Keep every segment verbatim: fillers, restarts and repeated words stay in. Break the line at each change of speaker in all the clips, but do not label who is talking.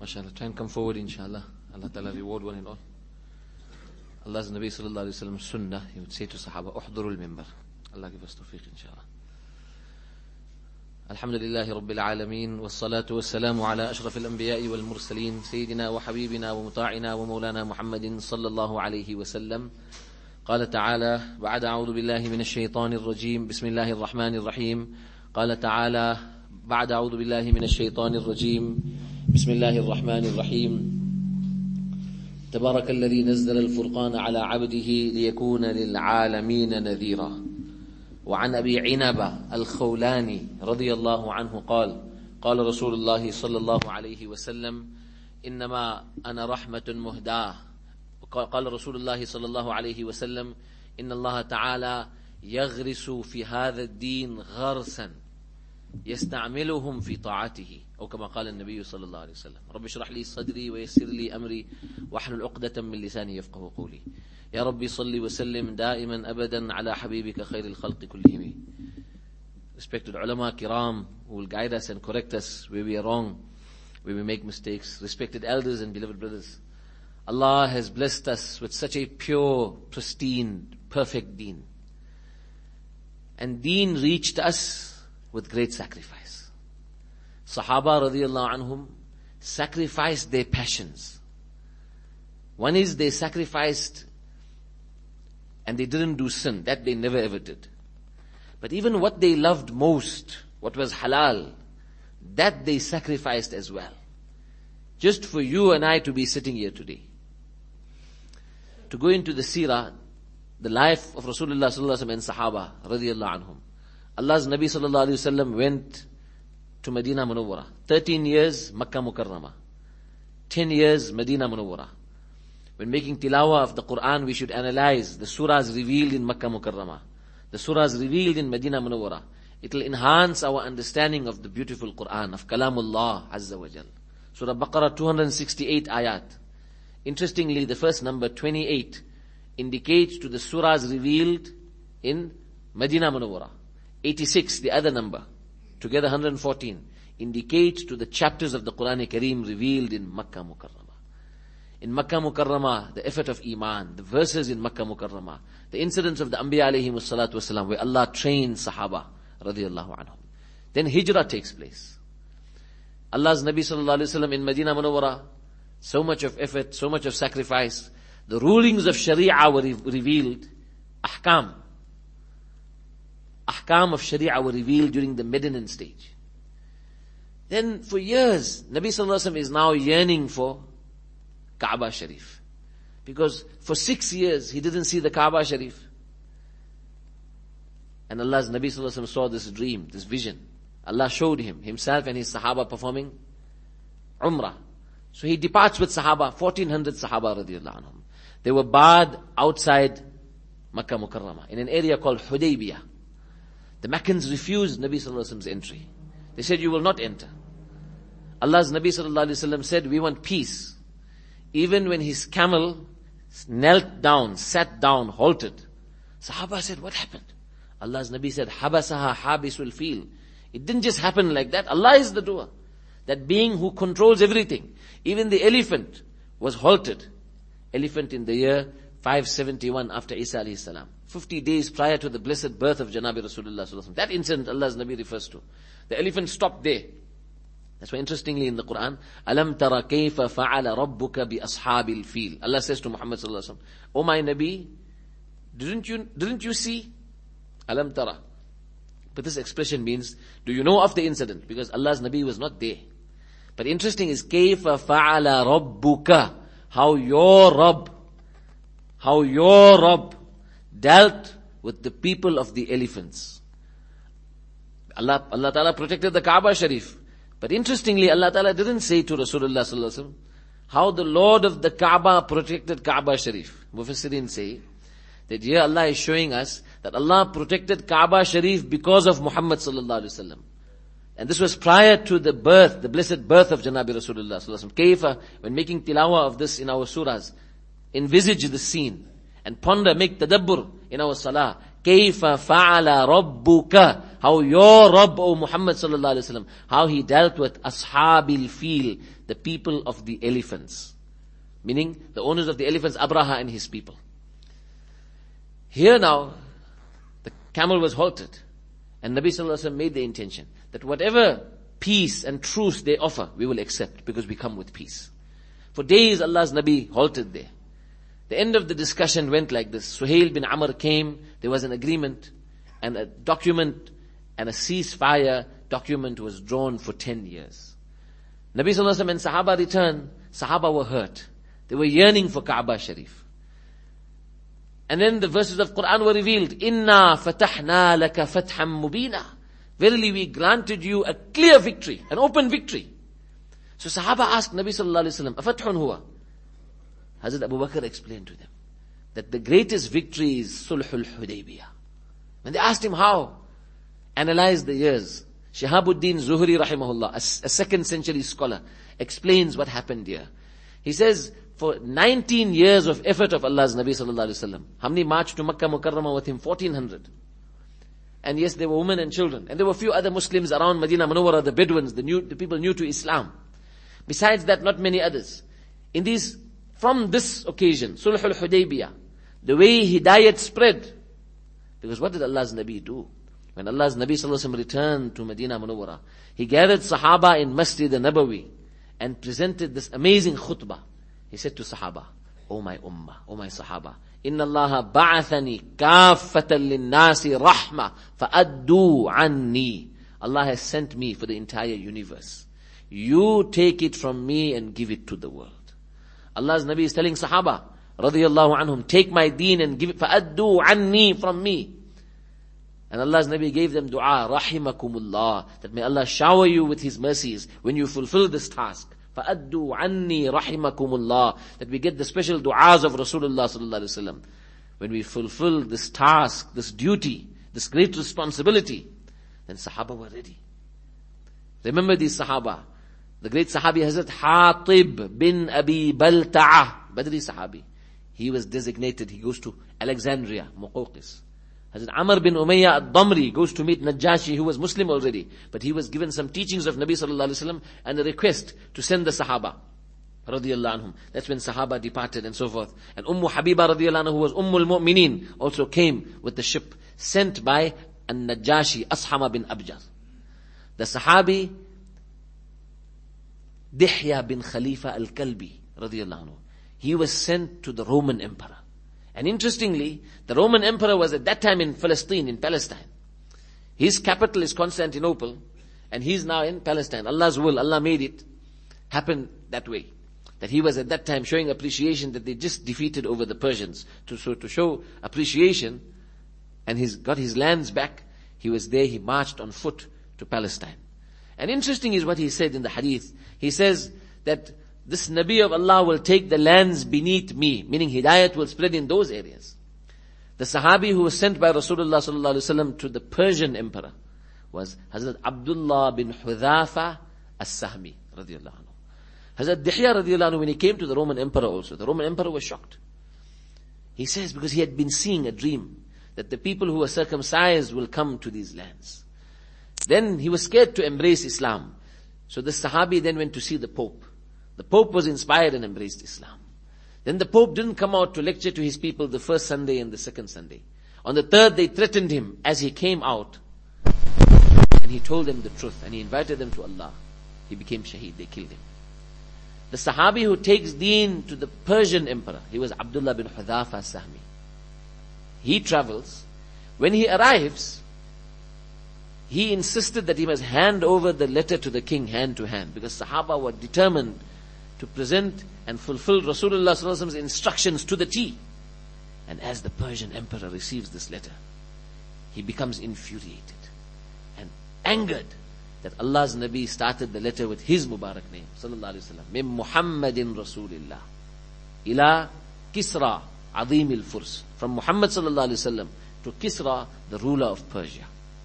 MashaAllah, try and come forward, inshallah. Allah Ta'ala reward one and all. Allah's Nabi Sallallahu Alaihi Wasallam sunnah, he would say to Sahaba, Uhdurul mimbar. Allah give us tawfiq, inshallah. Alhamdulillahi Rabbil Alameen, wassalatu wassalamu ala ashraf al-anbiya'i wal mursaleen, Sayyidina wa habibina wa muta'ina wa maulana Muhammadin sallallahu alayhi wa sallam. قال تعالى بعد أعوذ بالله من الشيطان الرجيم بسم الله الرحمن الرحيم قال تعالى بعد أعوذ بالله من الشيطان الرجيم بسم الله الرحمن الرحيم تبارك الذي نزل الفرقان على عبده ليكون للعالمين نذيرا وعن أبي عنبة الخولاني رضي الله عنه قال قال رسول الله صلى الله عليه وسلم إنما أنا رحمة مهداة قال رسول الله صلى الله عليه وسلم إن الله تعالى يغرس في هذا الدين غرسا يستعملهم في طاعته أو كما قال النبي صلى الله عليه وسلم رب اشرح لي صدري ويسر لي أمري واحلل عقدة من لساني يفقه قولي يا ربي صل وسلم دائما أبدا على حبيبك خير الخلق كلهم. Respected ulama kiram who will guide us and correct us where we are wrong, where we make mistakes. Respected elders and beloved brothers, Allah has blessed us with such a pure, pristine, perfect deen. And deen reached us with great sacrifice. Sahaba radiallahu anhum sacrificed their passions. One is they sacrificed and they didn't do sin. That they never ever did. But even what they loved most, what was halal, that they sacrificed as well. Just for you and I to be sitting here today. To go into the seerah, the life of Rasulullah sallallahu alaihi wasallam and Sahaba radiallahu anhum. Allah's Nabi sallallahu alaihi wasallam went to Medina Munawwara. Thirteen years Makkah Mukarramah. Ten years Medina Munawwara. When making tilawah of the Quran, we should analyze the surahs revealed in Makkah Mukarramah, the surahs revealed in Medina Munawwara. It will enhance our understanding of the beautiful Quran, of Kalamullah Azza wa Jal. Surah Baqarah, two hundred sixty-eight ayat. Interestingly, the first number, twenty-eight, indicates to the surahs revealed in Medina Munawwara. eighty-six, the other number, together one hundred fourteen, indicates to the chapters of the Quran Kareem revealed in Makkah Mukarramah. In Makkah Mukarramah, the effort of Iman, the verses in Makkah Mukarramah, the incidents of the Anbiya alayhi salatu wasalam, where Allah trained Sahaba radiallahu anhum. Then Hijrah takes place. Allah's Nabi sallallahu alayhi wasallam in Medina Munawwara, so much of effort, so much of sacrifice. The rulings of Sharia were re- revealed. Ahkam. Ahkam of Sharia were revealed during the Medinan stage. Then for years, Nabi sallallahu alaihi wasallam is now yearning for Kaaba Sharif. Because for six years, he didn't see the Kaaba Sharif. And Allah's Nabi sallallahu alaihi wasallam saw this dream, this vision. Allah showed him, himself and his Sahaba performing Umrah. So he departs with Sahaba, fourteen hundred Sahaba radiallahu anhum. They were barred outside Makkah Mukarramah, in an area called Hudaybiyah. The Meccans refused Nabi sallallahu alaihi wasallam's entry. They said, you will not enter. Allah's Nabi sallallahu alaihi wasallam said, we want peace. Even when his camel knelt down, sat down, halted, Sahaba said, what happened? Allah's Nabi said, Habasaha habisul fil. It didn't just happen like that. Allah is the doer. That being who controls everything. Even the elephant was halted. Elephant in the year five seventy-one after Isa alayhi salam. fifty days prior to the blessed birth of Janabi Rasulullah sallallahu alaihi wasallam. That incident Allah's Nabi refers to. The elephant stopped there. That's why interestingly in the Quran, Alam tara kayfa fa'ala rabbuka bi ashabil fil. Allah says to Muhammad sallallahu alaihi wasallam, O my Nabi, didn't you, didn't you see? Alam tara. But this expression means, do you know of the incident? Because Allah's Nabi was not there. But interesting is, kayfa fa'ala rabbuka. How your Rabb, how your Rabb dealt with the people of the elephants. Allah, Allah Ta'ala protected the Kaaba Sharif. But interestingly, Allah Ta'ala didn't say to Rasulullah sallallahu alaihi wasallam how the Lord of the Kaaba protected Kaaba Sharif. Mufassirin say that here Allah is showing us that Allah protected Kaaba Sharif because of Muhammad sallallahu alaihi wasallam. And this was prior to the birth, the blessed birth of Janabi Rasulullah sallallahu alaihi wasallam. Kayfa, when making tilawah of this in our surahs, envisage the scene and ponder, make tadabbur in our salah. Kayfa fa'ala rabbuka. how your Rabb, O Muhammad sallallahu alaihi wasallam, how he dealt with Ashabil Fil, the people of the elephants. Meaning, the owners of the elephants, Abraha and his people. Here now, the camel was halted. And Nabi sallallahu alaihi wasallam made the intention that whatever peace and truce they offer, we will accept because we come with peace. For days Allah's Nabi halted there. The end of the discussion went like this. Suhail bin Amr came, there was an agreement and a document and a ceasefire document was drawn for ten years. Nabi sallallahu alaihi wasallam and Sahaba returned. Sahaba were hurt. They were yearning for Kaaba Sharif. And then the verses of Quran were revealed. Inna fatahna laka fatham mubina. Verily we granted you a clear victory, an open victory. So Sahaba asked Nabi sallallahu alaihi wasallam, afathun huwa? Hazrat Abu Bakr explained to them that the greatest victory is Sulhul Hudaybiyah. When they asked him how, analyze the years. Shihabuddin Zuhri rahimahullah, a, a second century scholar, explains what happened here. He says, for nineteen years of effort of Allah's Nabi sallallahu alaihi wasallam, how many marched to Makkah Mukarramah with him? fourteen hundred. And yes, there were women and children. And there were a few other Muslims around Medina Munawwara, the Bedouins, the new, the people new to Islam. Besides that, not many others. In these, from this occasion, Sulhul Hudaybiyah, the way Hidayat spread. Because what did Allah's Nabi do? When Allah's Nabi sallallahu alaihi wasallam returned to Medina Munawwara, he gathered Sahaba in Masjid al-Nabawi and presented this amazing khutbah. He said to Sahaba, O my ummah, O my Sahaba, Inna Allaha ba'athani kaffatan lin-nasi rahma fa'addu anni. Allah has sent me for the entire universe. You take it from me and give it to the world. Allah's Nabi is telling Sahaba, radiyallahu anhum, take my deen and give it, fa'addu anni, from me. And Allah's Nabi gave them dua, rahimakumullah, that may Allah shower you with His mercies when you fulfill this task. فَأَدُّوا عَنِّي رَحِمَكُمُ اللَّهِ. That we get the special du'as of Rasulullah sallallahu alaihi wasallam. When we fulfill this task, this duty, this great responsibility, then Sahaba were ready. Remember these Sahaba. The great Sahabi Hazrat Hatib bin Abi Balta'ah, Badri Sahabi. He was designated, he goes to Alexandria, Muqawqis. Hazrat Amr bin Umayyah ad-Damri goes to meet Najashi, who was Muslim already, but he was given some teachings of Nabi sallallahu alaihi wasallam and a request to send the Sahaba radiyallahu anhum. That's when Sahaba departed and so forth. And Ummu Habiba radiyallahu anha, who was Ummul Mu'mineen, also came with the ship sent by an-Najashi, Ashama bin Abjar. The Sahabi Dihya bin Khalifa al-Kalbi radiyallahu anhu, he was sent to the Roman Emperor. And interestingly, the Roman Emperor was at that time in Palestine, in Palestine. His capital is Constantinople, and he's now in Palestine. Allah's will, Allah made it happen that way. That he was at that time showing appreciation that they just defeated over the Persians. To, so to show appreciation, and he's got his lands back, he was there, he marched on foot to Palestine. And interesting is what he said in the hadith. He says that this Nabi of Allah will take the lands beneath me, meaning Hidayat will spread in those areas. The Sahabi who was sent by Rasulullah sallallahu alaihi wasallam to the Persian emperor was Hazrat Abdullah bin Hudhafa as-Sahmi radiyallahu anhu. Hazrat Dihya radiyallahu anhu, when he came to the Roman emperor also, the Roman emperor was shocked. He says, because he had been seeing a dream that the people who were circumcised will come to these lands. Then he was scared to embrace Islam. So the Sahabi then went to see the Pope. The Pope was inspired and embraced Islam. Then the Pope didn't come out to lecture to his people the first Sunday and the second Sunday. On the third, they threatened him as he came out. And he told them the truth. And he invited them to Allah. He became shaheed. They killed him. The Sahabi who takes deen to the Persian emperor, he was Abdullah bin Hudhafa as-Sahmi. He travels. When he arrives, he insisted that he must hand over the letter to the king hand to hand. Because Sahaba were determined to present and fulfill Rasulullah sallallahu alaihi wasallam's instructions to the T. And as the Persian emperor receives this letter, he becomes infuriated and angered that Allah's Nabi started the letter with his Mubarak name, sallallahu alaihi wasallam, Min Muhammadin Rasulillah, ila Kisra, Azim al-Furs. From Muhammad sallallahu alaihi wasallam to Kisra, the ruler of Persia.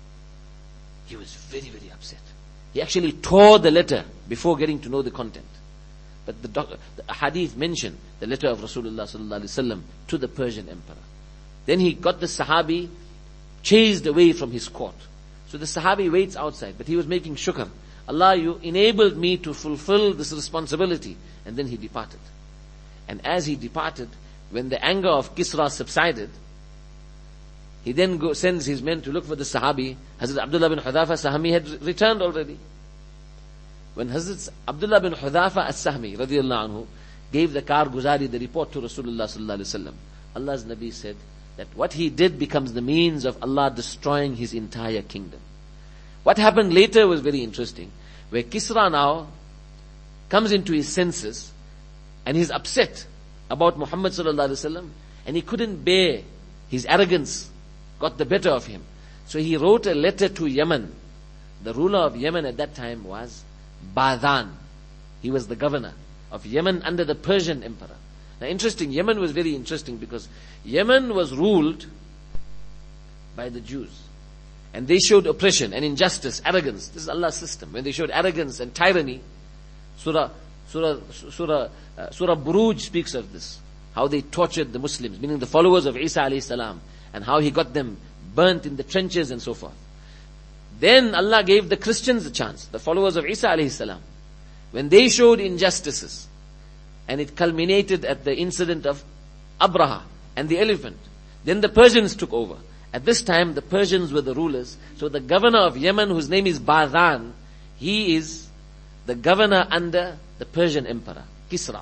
He was very, very upset. He actually tore the letter before getting to know the content. But the, doc, the hadith mentioned the letter of Rasulullah sallallahu alaihi wasallam to the Persian emperor. Then he got the Sahabi chased away from his court. So So the Sahabi waits outside, but he was making shukr. Allah, you enabled me to fulfill this responsibility. And then he departed. And as he departed, when the anger of Kisra subsided, he then go, sends his men to look for the Sahabi. Hazrat Abdullah bin Hudhafa Sahmi had returned already. When Hazrat Abdullah bin Hudhafa as-Sahmi radiyallahu anhu gave the Karguzari, the report to Rasulullah sallallahu alaihi wasallam, Allah's Nabi said that what he did becomes the means of Allah destroying his entire kingdom. What happened later was very interesting, where Kisra now comes into his senses and he's upset about Muhammad sallallahu alaihi wasallam, and he couldn't bear his arrogance got the better of him. So he wrote a letter to Yemen. The ruler of Yemen at that time was Badan. He was the governor of Yemen under the Persian emperor. Now interesting, Yemen was very interesting because Yemen was ruled by the Jews. And they showed oppression and injustice, arrogance. This is Allah's system. When they showed arrogance and tyranny, Surah, Surah, Surah, uh, Surah Buruj speaks of this. How they tortured the Muslims, meaning the followers of Isa alayhi salam, and how he got them burnt in the trenches and so forth. Then Allah gave the Christians a chance, the followers of Isa alayhi salam, when they showed injustices, and it culminated at the incident of Abraha and the elephant. Then the Persians took over. At this time, the Persians were the rulers. So the governor of Yemen, whose name is Badan, he is the governor under the Persian emperor, Kisra.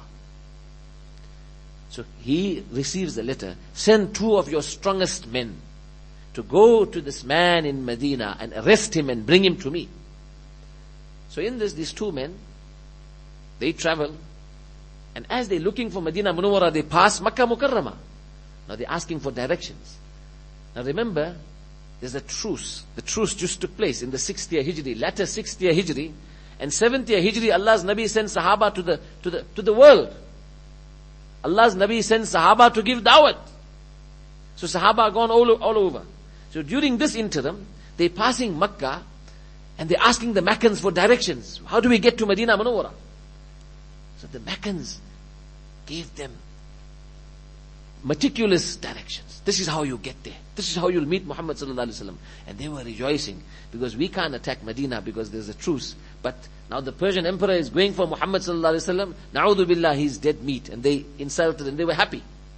So he receives a letter, send two of your strongest men to go to this man in Medina and arrest him and bring him to me. So in this, these two men, they travel, and as they're looking for Medina Munawwara, they pass Makkah Mukarramah. Now they're asking for directions. Now remember, there's a truce. The truce just took place in the sixth year Hijri, latter sixth year Hijri, and seventh year Hijri, Allah's Nabi sends Sahaba to the, to the, to the world. Allah's Nabi sends Sahaba to give da'wat. So Sahaba are gone all, all over. So during this interim, they're passing Makkah, and they're asking the Meccans for directions. How do we get to Medina Munawwara? So the Meccans gave them meticulous directions. This is how you get there. This is how you'll meet Muhammad sallallahu alaihi wasallam. And they were rejoicing because we can't attack Medina because there's a truce. But now the Persian emperor is going for Muhammad sallallahu alaihi wasallam. Na'udhu billah, he's dead meat. And they insulted and they were happy.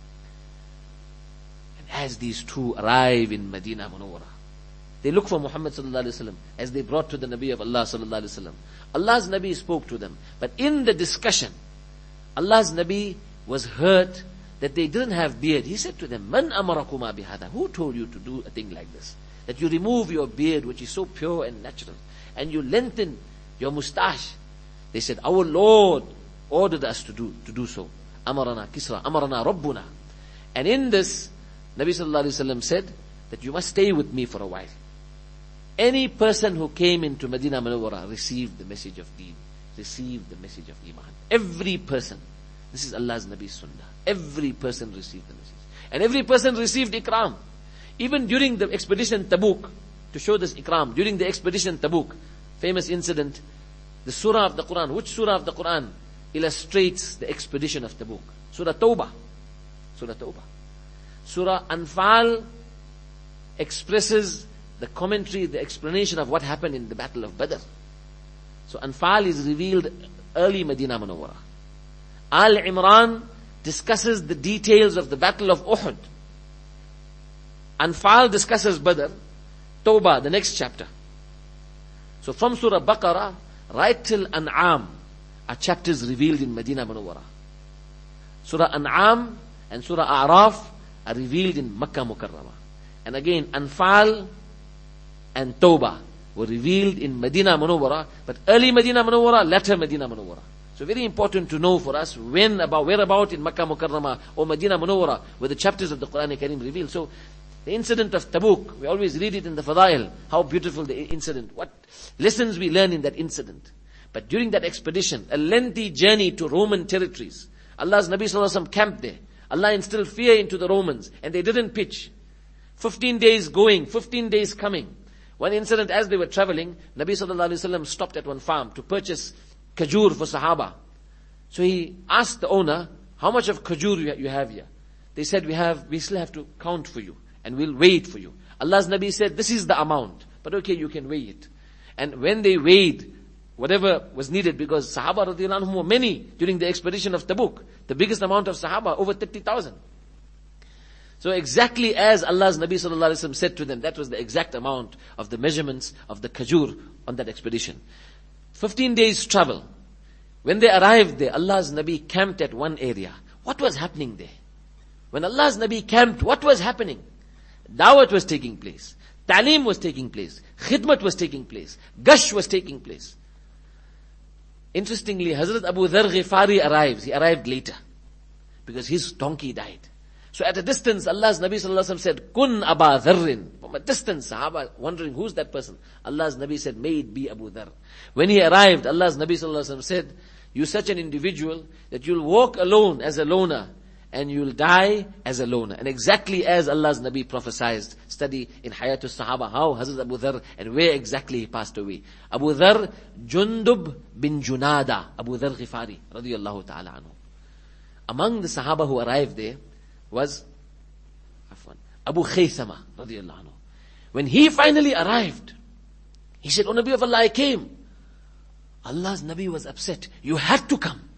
And as these two arrive in Medina Munawwara, they look for Muhammad sallallahu alaihi wasallam as they brought to the Nabi of Allah sallallahu alaihi wasallam. Allah's Nabi spoke to them. But in the discussion, Allah's Nabi was hurt that they didn't have beard. He said to them, Man amarakuma bihada? Who told you to do a thing like this? That you remove your beard, which is so pure and natural, and you lengthen your mustache. They said, our Lord ordered us to do, to do so. Amarana Kisra, Amarana Rabbuna. And in this, Nabi sallallahu alaihi wasallam said that you must stay with me for a while. Any person who came into Medina Munawwara received the message of Deen, received the message of Iman. Every person. This is Allah's Nabi's Sunnah. Every person received the message. And every person received Ikram. Even during the expedition Tabuk, to show this Ikram, during the expedition Tabuk, famous incident, the surah of the Quran, which surah of the Quran illustrates the expedition of Tabuk? Surah Tawbah. Surah Tawbah. Surah Anfal expresses the commentary, the explanation of what happened in the battle of Badr. So Anfal is revealed early Medina Munawwara. Al-Imran discusses the details of the battle of Uhud. Anfal discusses Badr. Tawbah, the next chapter. So from Surah Baqarah right till An'am are chapters revealed in Medina Munawwara. Surah An'am and Surah A'raf are revealed in Makkah Mukarramah. And again, Anfal and Tawbah were revealed in Medina Munawwara, but early Medina Munawwara, later Medina Munawwara. So very important to know for us when about, where about in Makkah Mukarramah or Medina Munawwara were the chapters of the Quran Kareem revealed. So the incident of Tabuk, we always read it in the Fadail, how beautiful the incident, what lessons we learn in that incident. But during that expedition, a lengthy journey to Roman territories, Allah's Nabi Sallallahu Alaihi Wasallam camped there. Allah instilled fear into the Romans and they didn't pitch. fifteen days going, fifteen days coming. One incident, as they were traveling, Nabi Sallallahu Alaihi Wasallam stopped at one farm to purchase khajur for Sahaba. So he asked the owner, how much of khajur you have here? They said, we have, we still have to count for you and we'll wait for you. Allah's Nabi said, this is the amount. but okay, you can weigh it. And when they weighed whatever was needed, because Sahaba radiallahu anhum were many during the expedition of Tabuk, the biggest amount of Sahaba, over thirty thousand. So exactly as Allah's Nabi sallallahu alaihi wasallam said to them, that was the exact amount of the measurements of the khajur on that expedition. fifteen days travel. When they arrived there, Allah's Nabi camped at one area. What was happening there? When Allah's Nabi camped, what was happening? Dawat was taking place. Ta'aleem was taking place. Khidmat was taking place. Gush was taking place. Interestingly, Hazrat Abu Dharr Ghifari arrives. He arrived later because his donkey died. So at a distance, Allah's Nabi sallallahu alaihi wasallam said, Kun Aba Dharrin. From a distance, Sahaba wondering, who's that person? Allah's Nabi said, may it be Abu Dharr. When he arrived, Allah's Nabi sallallahu alaihi wasallam said, you're such an individual that you'll walk alone as a loner and you'll die as a loner. And exactly as Allah's Nabi prophesied, study in Hayatul Sahaba, how Hazrat Abu Dharr and where exactly he passed away. Abu Dharr, Jundub bin Junada, Abu Dharr Ghifari, radiyallahu ta'ala anhu. Among the Sahaba who arrived there was Afwan, Abu Khaythama, radiyallahu anhu. When he finally arrived, he said, O Nabi of Allah, I came. Allah's Nabi was upset. You had to come.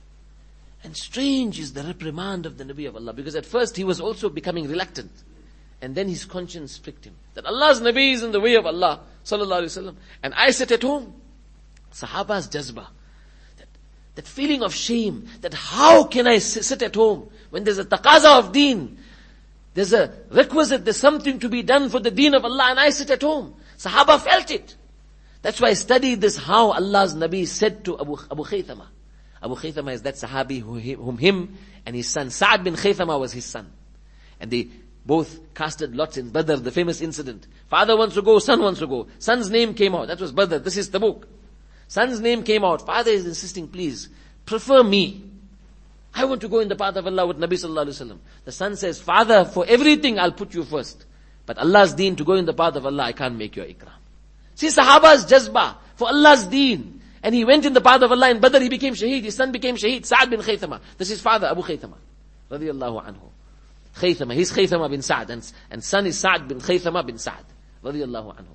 And strange is the reprimand of the Nabi of Allah, because at first he was also becoming reluctant. And then his conscience pricked him. That Allah's Nabi is in the way of Allah, sallallahu alaihi wasallam, and I sit at home. Sahaba's jazba. That, that feeling of shame, that how can I sit at home when there's a taqaza of deen? There's a requisite, there's something to be done for the deen of Allah, and I sit at home. Sahaba felt it. That's why I studied this, how Allah's Nabi said to Abu, Abu Khaythama. Abu Khaythama is that Sahabi who, whom him and his son, Sa'ad bin Khaythama was his son. And they both casted lots in Badr, the famous incident. Father wants to go, son wants to go. Son's name came out. That was Badr. This is Tabuk. Son's name came out. Father is insisting, please, prefer me. I want to go in the path of Allah with Nabi sallallahu alaihi wasallam. The son says, Father, for everything I'll put you first. But Allah's deen, to go in the path of Allah, I can't make your ikram. See, Sahaba's jazba for Allah's deen. And he went in the path of Allah. In Badr he became shaheed. His son became shaheed. Sa'ad bin Khaythama. This is his father, Abu Khaythama. Radiyallahu anhu. Khaythama. He's Khaythama bin Sa'ad. And, and son is Sa'ad bin Khaythama bin Sa'ad. Radiyallahu anhu.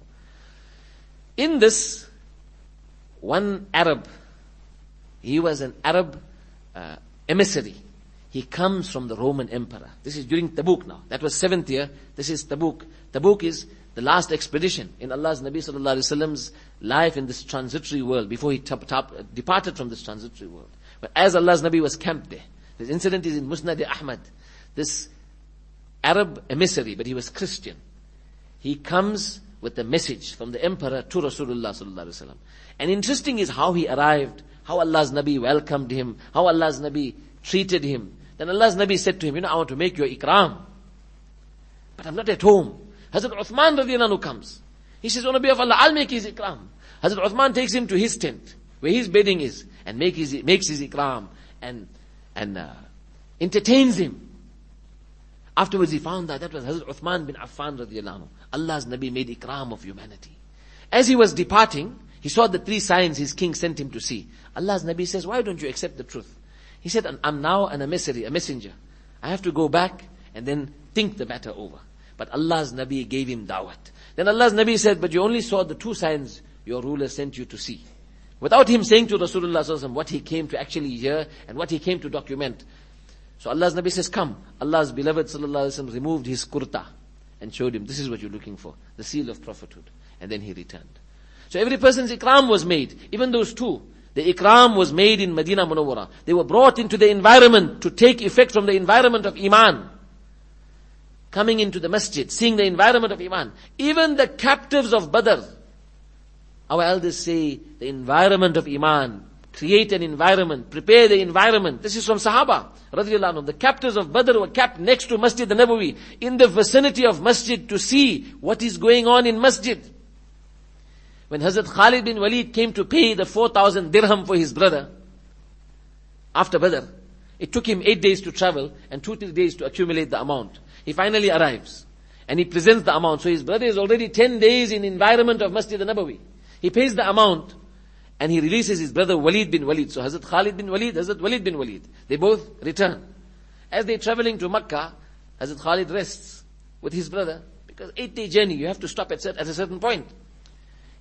In this, one Arab, he was an Arab uh, emissary. He comes from the Roman emperor. This is during Tabuk now. That was seventh year. This is Tabuk. Tabuk is the last expedition in Allah's Nabi sallallahu alaihi wasallam's life in this transitory world, before he tap, tap, departed from this transitory world. But as Allah's Nabi was camped there, this incident is in Musnad Ahmad. This Arab emissary, but he was Christian. He comes with a message from the emperor to Rasulullah sallallahu alaihi wasallam. And interesting is how he arrived, how Allah's Nabi welcomed him, how Allah's Nabi treated him. Then Allah's Nabi said to him, you know, I want to make your ikram, but I'm not at home. Hazrat Uthman radiallahu anhu comes. He says, O Nabi of Allah, I'll make his ikram. Hazrat Uthman takes him to his tent, where his bedding is, and make his, makes his ikram, and, and uh, entertains him. Afterwards he found that that was Hazrat Uthman bin Affan radiallahu anhu. Allah's Nabi made ikram of humanity. As he was departing, he saw the three signs his king sent him to see. Allah's Nabi says, why don't you accept the truth? He said, I'm now an emissary, a messenger. I have to go back and then think the matter over. But Allah's Nabi gave him da'wat. Then Allah's Nabi said, but you only saw the two signs your ruler sent you to see. Without him saying to Rasulullah sallallahu alaihi wasallam what he came to actually hear and what he came to document. So Allah's Nabi says, come. Allah's beloved sallallahu alaihi wasallam removed his kurta and showed him, this is what you're looking for, the seal of prophethood. And then he returned. So every person's ikram was made, even those two. The ikram was made in Medina Munawwara. They were brought into the environment to take effect from the environment of Iman. Coming into the masjid, seeing the environment of Iman. Even the captives of Badr, our elders say, the environment of Iman, create an environment, prepare the environment. This is from Sahaba, radiyallahu anhum. The captives of Badr were kept next to Masjid al-Nabawi, in the vicinity of Masjid, to see what is going on in Masjid. When Hazrat Khalid bin Walid came to pay the four thousand dirham for his brother, after Badr, it took him eight days to travel, and two, three days to accumulate the amount. He finally arrives and he presents the amount. So his brother is already ten days in environment of Masjid al-Nabawi. He pays the amount and he releases his brother Walid bin Walid. So Hazrat Khalid bin Walid, Hazrat Walid bin Walid, they both return. As they're traveling to Makkah, Hazrat Khalid rests with his brother, because eight day journey, you have to stop at, at a certain point.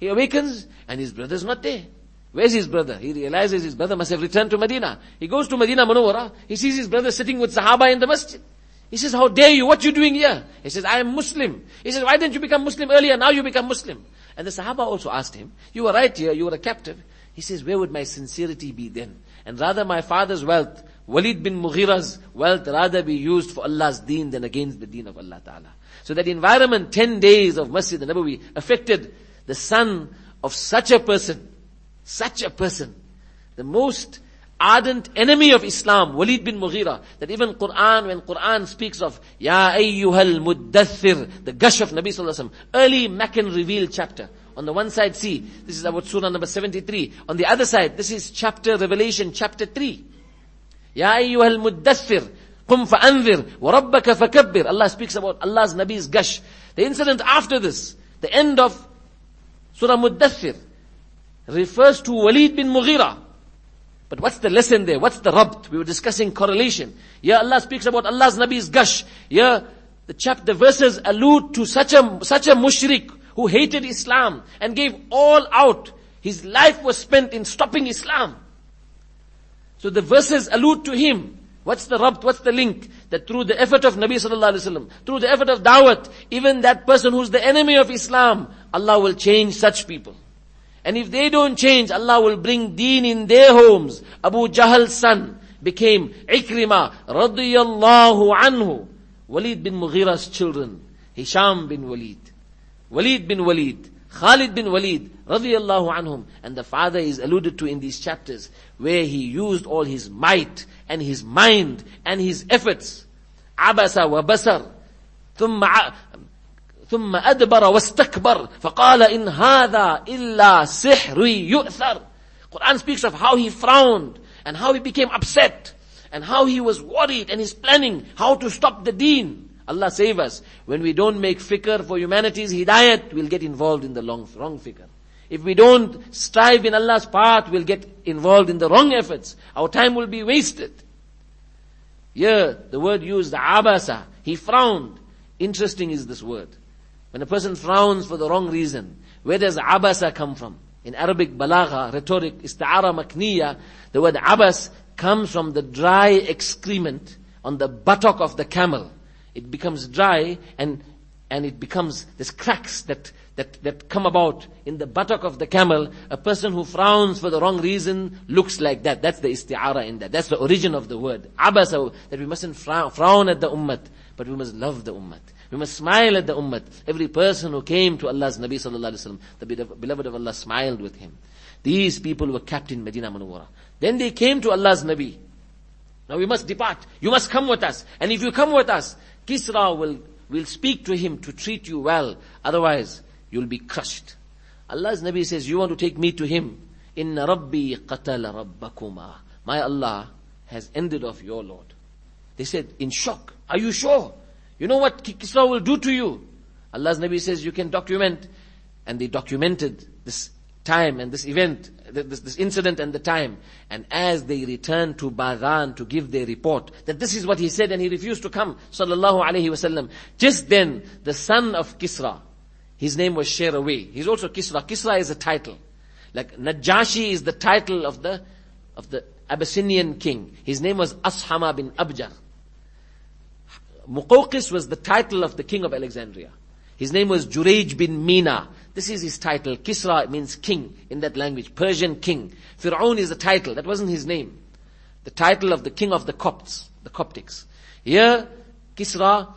He awakens and his brother's not there. Where's his brother? He realizes his brother must have returned to Medina. He goes to Medina Munawwara. He sees his brother sitting with Sahaba in the masjid. He says, how dare you? What you doing here? He says, I am Muslim. He says, why didn't you become Muslim earlier? Now you become Muslim. And the Sahaba also asked him, you were right here, you were a captive. He says, where would my sincerity be then? And rather my father's wealth, Walid bin Mughira's wealth, rather be used for Allah's deen than against the deen of Allah Ta'ala. So that environment, ten days of Masjid al-Nabawi affected the son of such a person, such a person, the most ardent enemy of Islam, Walid bin Mughira, that even Quran, when Quran speaks of Ya ayyuhal muddathir, the gush of Nabi Sallallahu Alaihi Wasallam, early Meccan revealed chapter. On the one side, see, this is about surah number seventy-three. On the other side, this is chapter Revelation, chapter three. Ya ayyuhal muddathir, qum fa'anzir, wa rabbaka fakabbir. Allah speaks about Allah's Nabi's gush. The incident after this, the end of surah Muddathir, refers to Walid bin Mughira. But what's the lesson there? What's the rabt? We were discussing correlation. Here Allah speaks about Allah's Nabi's gush. Here the chap, the verses allude to such a, such a mushrik who hated Islam and gave all out. His life was spent in stopping Islam. So the verses allude to him. What's the rabt? What's the link? That through the effort of Nabi Sallallahu Alaihi Wasallam, through the effort of Dawat, even that person who's the enemy of Islam, Allah will change such people. And if they don't change, Allah will bring deen in their homes. Abu Jahl's son became Ikrimah radiyallahu anhu. Walid bin Mughira's children, Hisham bin Walid, Walid bin Walid, Khalid bin Walid radiyallahu anhum. And the father is alluded to in these chapters, where he used all his might and his mind and his efforts. Abasa wa basar. Thumma ثم أدبر واستكبر فقال إن هذا إلا سحر يؤثر. Quran speaks of how he frowned and how he became upset and how he was worried and he's planning how to stop the deen. Allah save us. When we don't make fikr for humanity's hidayat, we'll get involved in the long, wrong fikr. If we don't strive in Allah's path, we'll get involved in the wrong efforts. Our time will be wasted. Here, the word used, abasa, he frowned. Interesting is this word. When a person frowns for the wrong reason, where does abasa come from? In Arabic balagha, rhetoric, ista'ara makniya, the word abas comes from the dry excrement on the buttock of the camel. It becomes dry and and it becomes, there's cracks that, that, that come about in the buttock of the camel. A person who frowns for the wrong reason looks like that. That's the isti'ara in that. That's the origin of the word. Abasa, that we mustn't frown, frown at the ummah, but we must love the ummah. We must smile at the ummah. Every person who came to Allah's Nabi Sallallahu Alaihi Wasallam, the beloved of Allah, smiled with him. These people were kept in Medina Munawwara. Then they came to Allah's Nabi. Now we must depart. You must come with us. And if you come with us, Kisra will, will speak to him to treat you well. Otherwise, you'll be crushed. Allah's Nabi says, you want to take me to him? Inna Rabbi qatala rabbakuma. My Allah has ended off your Lord. They said, in shock. Are you sure? You know what Kisra will do to you? Allah's Nabi says, you can document. And they documented this time and this event, this, this incident and the time. And as they returned to Baghan to give their report, that this is what he said and he refused to come, sallallahu alayhi wasallam. Just then, the son of Kisra, his name was Sheraway. He's also Kisra. Kisra is a title. Like Najashi is the title of the, of the Abyssinian king. His name was Ashama bin Abjar. Muqawqis was the title of the king of Alexandria. His name was Jurayj bin Mina. This is his title. Kisra means king in that language. Persian king. Fir'aun is a title. That wasn't his name. The title of the king of the Copts, the Coptics. Here, Kisra,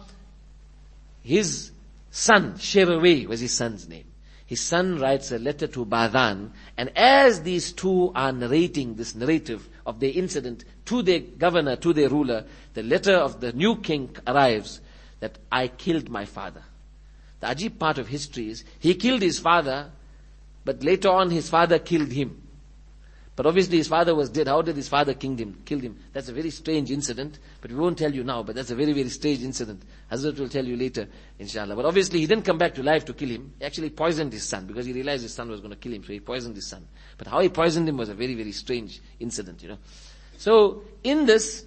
his son, Sheraway was his son's name. His son writes a letter to Baghan, and as these two are narrating this narrative of their incident to their governor, to their ruler, the letter of the new king arrives that I killed my father. The ajib part of history is, he killed his father, but later on his father killed him. But obviously his father was dead. How did his father kill him? Killed him. That's a very strange incident, but we won't tell you now, but that's a very, very strange incident. Hazrat will tell you later, inshallah. But obviously he didn't come back to life to kill him. He actually poisoned his son, because he realized his son was going to kill him, so he poisoned his son. But how he poisoned him was a very, very strange incident, you know. So, in this,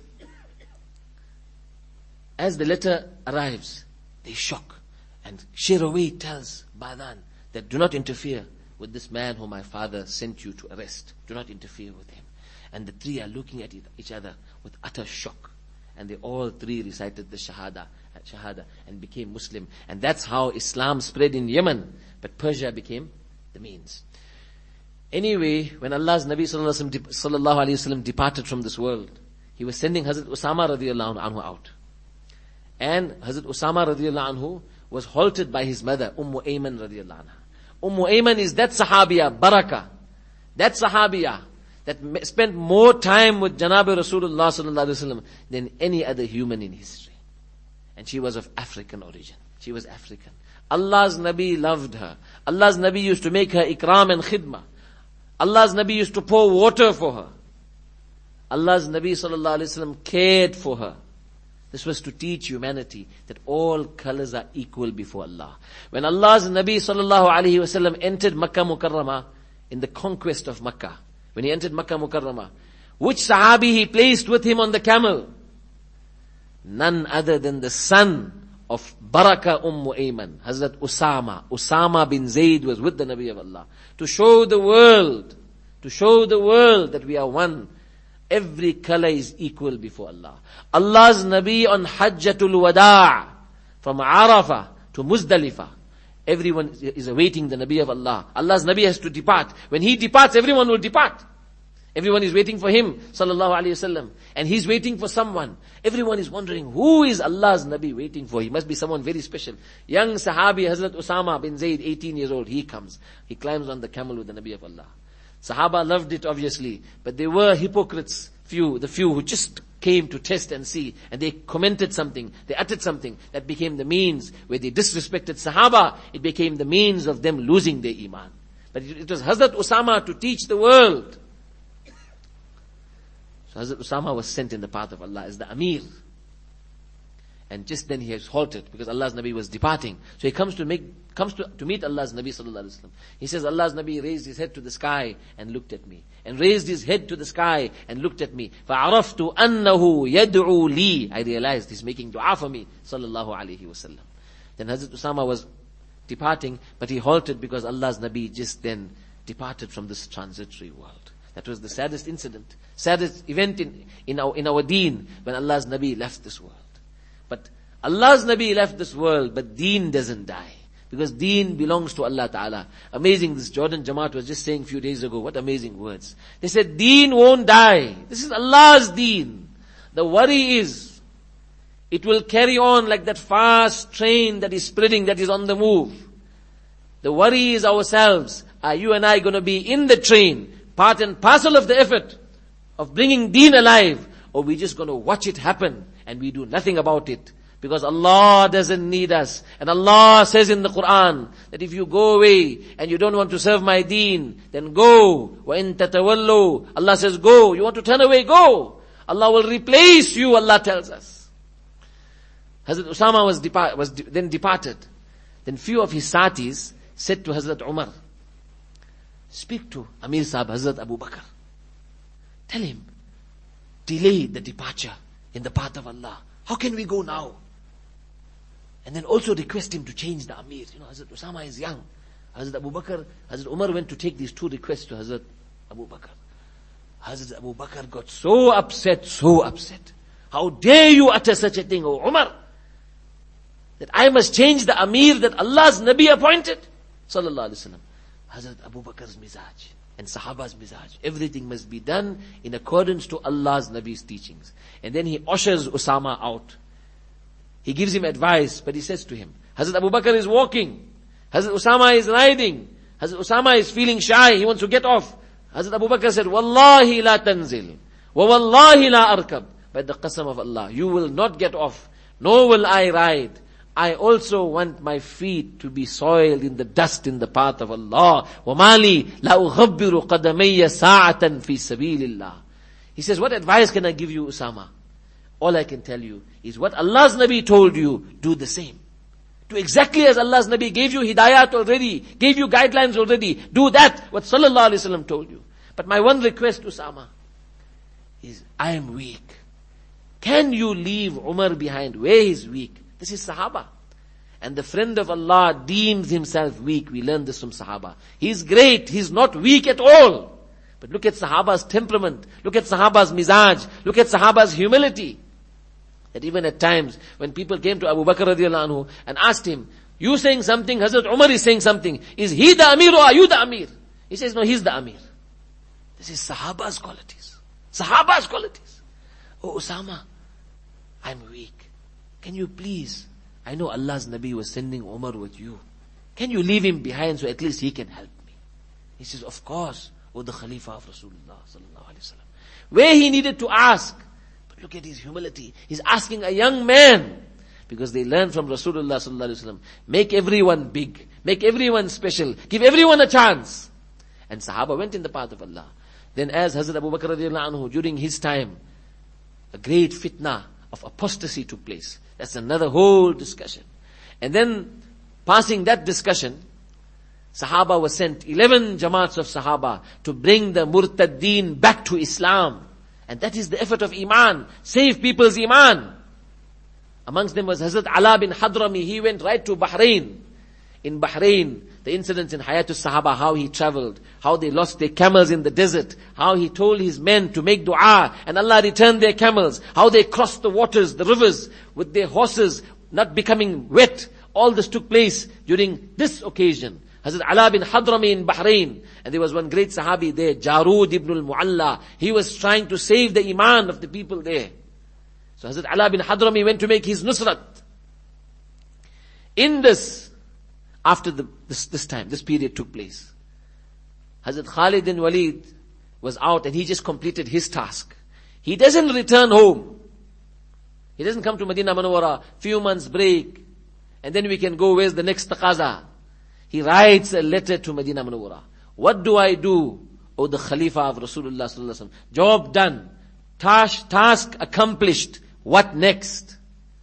as the letter arrives, they shock. And Sheraway tells Baghan that do not interfere. with this man whom my father sent you to arrest. Do not interfere with him. And the three are looking at each other with utter shock. And they all three recited the Shahada, Shahada and became Muslim. And that's how Islam spread in Yemen. But Persia became the means. Anyway, when Allah's Nabi sallallahu alayhi wasallam departed from this world, he was sending Hazrat Usama radiallahu anhu out. And Hazrat Usama radiallahu anhu was halted by his mother, Ummu Ayman radiallahu anha. Ummu Ayman is that Sahabiya, Baraka. That Sahabiya that spent more time with Janabi Rasulullah sallallahu alayhi wasallam than any other human in history. And she was of African origin. She was African. Allah's Nabi loved her. Allah's Nabi used to make her ikram and khidmah. Allah's Nabi used to pour water for her. Allah's Nabi sallallahu alayhi wasallam cared for her. This was to teach humanity that all colors are equal before Allah. When Allah's Nabi sallallahu alayhi wasallam entered Makkah Mukarramah in the conquest of Makkah, when he entered Makkah Mukarramah, which Sahabi he placed with him on the camel? None other than the son of Baraka Ummu Ayman, Hazrat Usama. Usama bin Zayd was with the Nabi of Allah. To show the world, to show the world that we are one. Every color is equal before Allah. Allah's Nabi on Hajjatul Wada' from Arafah to Muzdalifah. Everyone is awaiting the Nabi of Allah. Allah's Nabi has to depart. When he departs, everyone will depart. Everyone is waiting for him, sallallahu alayhi wasallam. And he's waiting for someone. Everyone is wondering, who is Allah's Nabi waiting for? He must be someone very special. Young Sahabi Hazrat Usama bin Zayd, eighteen years old, he comes. He climbs on the camel with the Nabi of Allah. Sahaba loved it obviously, but there were hypocrites, few, the few who just came to test and see, and they commented something, they uttered something that became the means where they disrespected Sahaba. It became the means of them losing their iman. But it, it was Hazrat Usama to teach the world. So Hazrat Usama was sent in the path of Allah as the Amir. And just then he has halted because Allah's Nabi was departing. So he comes to make, comes to, to meet Allah's Nabi sallallahu alaihi wasallam. He says, Allah's Nabi raised his head to the sky and looked at me. And raised his head to the sky and looked at me. فَعَرَفْتُ أَنَّهُ يَدْعُو لِي. I realized he's making dua for me, sallallahu alaihi wasallam. Then Hazrat Usama was departing, but he halted because Allah's Nabi just then departed from this transitory world. That was the saddest incident, saddest event in, in our, in our deen, when Allah's Nabi left this world. But Allah's Nabi left this world, but deen doesn't die. Because deen belongs to Allah Ta'ala. Amazing, this Jordan Jamaat was just saying a few days ago, what amazing words. They said, deen won't die. This is Allah's deen. The worry is, it will carry on like that fast train that is spreading, that is on the move. The worry is ourselves. Are you and I going to be in the train, part and parcel of the effort of bringing deen alive? Or we just going to watch it happen and we do nothing about it? Because Allah doesn't need us. And Allah says in the Quran that if you go away and you don't want to serve my deen, then go. وَإِن تَتَوَلُّوا. Allah says go. You want to turn away, go. Allah will replace you, Allah tells us. Hazrat Usama was, depart, was de- then departed. Then few of his satis said to Hazrat Umar, speak to Amir Sahib, Hazrat Abu Bakr. Tell him, delay the departure in the path of Allah. How can we go now? And then also request him to change the Amir. You know, Hazrat Usama is young. Hazrat Abu Bakr, Hazrat Umar went to take these two requests to Hazrat Abu Bakr. Hazrat Abu Bakr got so upset, so upset. How dare you utter such a thing, O Umar? That I must change the Amir that Allah's Nabi appointed? Sallallahu Alaihi Wasallam. Hazrat Abu Bakr's mizaj and Sahaba's mizaj. Everything must be done in accordance to Allah's Nabi's teachings. And then he ushers Usama out. He gives him advice, but he says to him, Hazrat Abu Bakr is walking. Hazrat Usama is riding. Hazrat Usama is feeling shy. He wants to get off. Hazrat Abu Bakr said, Wallahi la tanzil. Wa wallahi la arkab. By the qasam of Allah, you will not get off. Nor will I ride. I also want my feet to be soiled in the dust in the path of Allah. وَمَالِي لَأُغَبِّرُ قَدَمَيَّ سَاعَةً فِي سَبِيلِ اللَّهِ. He says, what advice can I give you, Usama? All I can tell you is what Allah's Nabi told you, do the same. Do exactly as Allah's Nabi gave you hidayat already, gave you guidelines already. Do that, what Sallallahu Alaihi Wasallam told you. But my one request, Usama, is I am weak. Can you leave Umar behind? Where is weak? This is Sahaba. and the friend of Allah deems himself weak. We learn this from Sahaba. He's great, he's not weak at all. But look at Sahaba's temperament, look at Sahaba's mizaj, look at Sahaba's humility. That even at times, when people came to Abu Bakr radiallahu anhu and asked him, you saying something, Hazrat Umar is saying something, is he the Amir or are you the Amir? He says, no, he's the Amir. This is Sahaba's qualities. Sahaba's qualities. Oh Usama, I'm weak. Can you please, I know Allah's Nabi was sending Umar with you. Can you leave him behind so at least he can help me? He says, of course, O the Khalifa of Rasulullah sallallahu alaihi wasallam. Where he needed to ask, but look at his humility. He's asking a young man, because they learn from Rasulullah sallallahu alaihi wasallam, make everyone big, make everyone special, give everyone a chance. And Sahaba went in the path of Allah. Then as Hazrat Abu Bakr radiallahu anhu, during his time, a great fitna of apostasy took place. That's another whole discussion. And then, passing that discussion, Sahaba was sent, eleven Jamaats of Sahaba, to bring the Murtaddeen back to Islam. And that is the effort of Iman. Save people's Iman. Amongst them was Hazrat Ala bin Hadrami. He went right to Bahrain. In Bahrain, the incidents in Hayatus Sahaba, how he traveled, how they lost their camels in the desert, how he told his men to make dua, and Allah returned their camels, how they crossed the waters, the rivers, with their horses not becoming wet. All this took place during this occasion. Hazrat Ala bin Hadrami in Bahrain, and there was one great Sahabi there, Jarud ibn al-Mu'alla. He was trying to save the Iman of the people there. So Hazrat Ala bin Hadrami went to make his nusrat. In this, after the, this, this time, this period took place, Hazrat Khalid bin Walid was out and he just completed his task. He doesn't return home. He doesn't come to Medina Munawwara, few months break, and then we can go, where's the next taqaza? He writes a letter to Medina Munawwara. What do I do, O the Khalifa of Rasulullah sallallahu alaihi wasallam? Job done. Task, task accomplished. What next?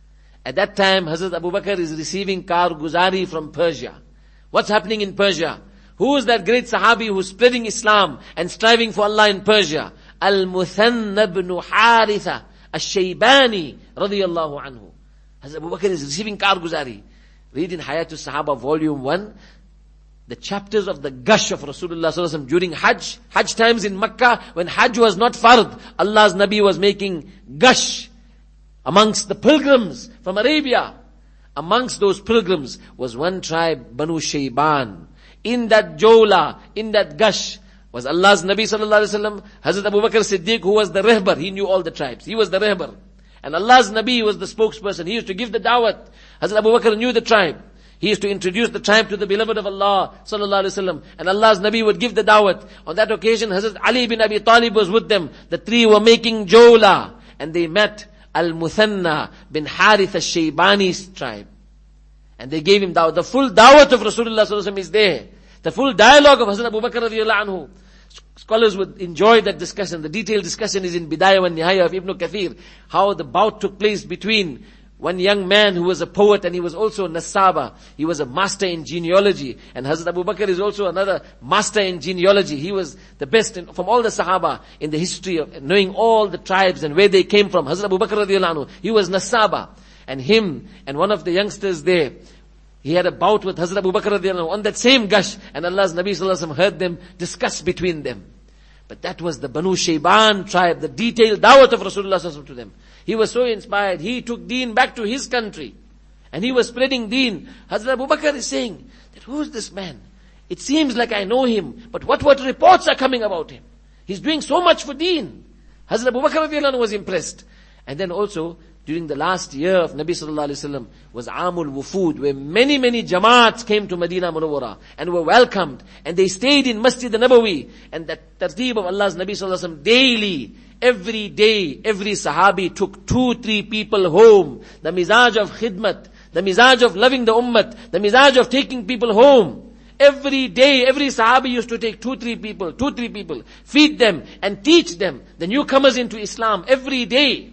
At that time, Hazrat Abu Bakr is receiving karguzari from Persia. What's happening in Persia? Who is that great Sahabi who's spreading Islam and striving for Allah in Persia? Al-Muthanna ibn Haritha al-Shaybani radiyallahu anhu. Hazrat Abu Bakr is receiving karguzari. Read in Hayatus Sahaba volume one, the chapters of the gush of Rasulullah sallallahu alaihi wasallam during Hajj, Hajj times in Makkah, when Hajj was not fard, Allah's Nabi was making gush amongst the pilgrims from Arabia. Amongst those pilgrims was one tribe, Banu Shayban. In that Jawla, in that gush, was Allah's Nabi sallallahu alaihi wasallam, Hazrat Abu Bakr Siddiq, who was the rehbar. He knew all the tribes. He was the rehbar. And Allah's Nabi was the spokesperson. He used to give the dawat. Hazrat Abu Bakr knew the tribe. He used to introduce the tribe to the beloved of Allah sallallahu alaihi wasallam. And Allah's Nabi would give the dawat. On that occasion, Hazrat Ali bin Abi Talib was with them. The three were making Jawla. And they met Al-Muthanna bin Harith al-Shaybani's tribe. And they gave him dawat. The full dawat of Rasulullah sallallahu alaihi wasallam is there. The full dialogue of Hazrat Abu Bakr radiyallahu anhu. Scholars would enjoy that discussion. The detailed discussion is in Bidayah and Nihaya of Ibn Kathir. How the bout took place between one young man who was a poet and he was also a Nasaba. He was a master in genealogy. And Hazrat Abu Bakr is also another master in genealogy. He was the best in, from all the Sahaba in the history of knowing all the tribes and where they came from. Hazrat Abu Bakr radiyallahu anhu, he was Nasaba. And him and one of the youngsters there, he had a bout with Hazrat Abu Bakr radiallahu anhu on that same gush, and Allah's Nabi sallallahu alaihi wasallam heard them discuss between them. But that was the Banu Shayban tribe, the detailed dawat of Rasulullah sallallahu alaihi wasallam to them. He was so inspired, he took deen back to his country, and he was spreading deen. Hazrat Abu Bakr is saying, that who is this man? It seems like I know him, but what what reports are coming about him? He's doing so much for deen. Hazrat Abu Bakr radiallahu anhu was impressed. And then also, during the last year of Nabi sallallahu alaihi wasallam was Amul Wufud, where many, many Jamaats came to Medina Munawwara and were welcomed, and they stayed in Masjid al-Nabawi, and that tarteeb of Allah's Nabi sallallahu alaihi wasallam daily, every day, every Sahabi took two, three people home. The mizaj of khidmat, the mizaj of loving the ummat, the mizaj of taking people home. Every day, every Sahabi used to take two, three people, two, three people, feed them and teach them, the newcomers into Islam, every day.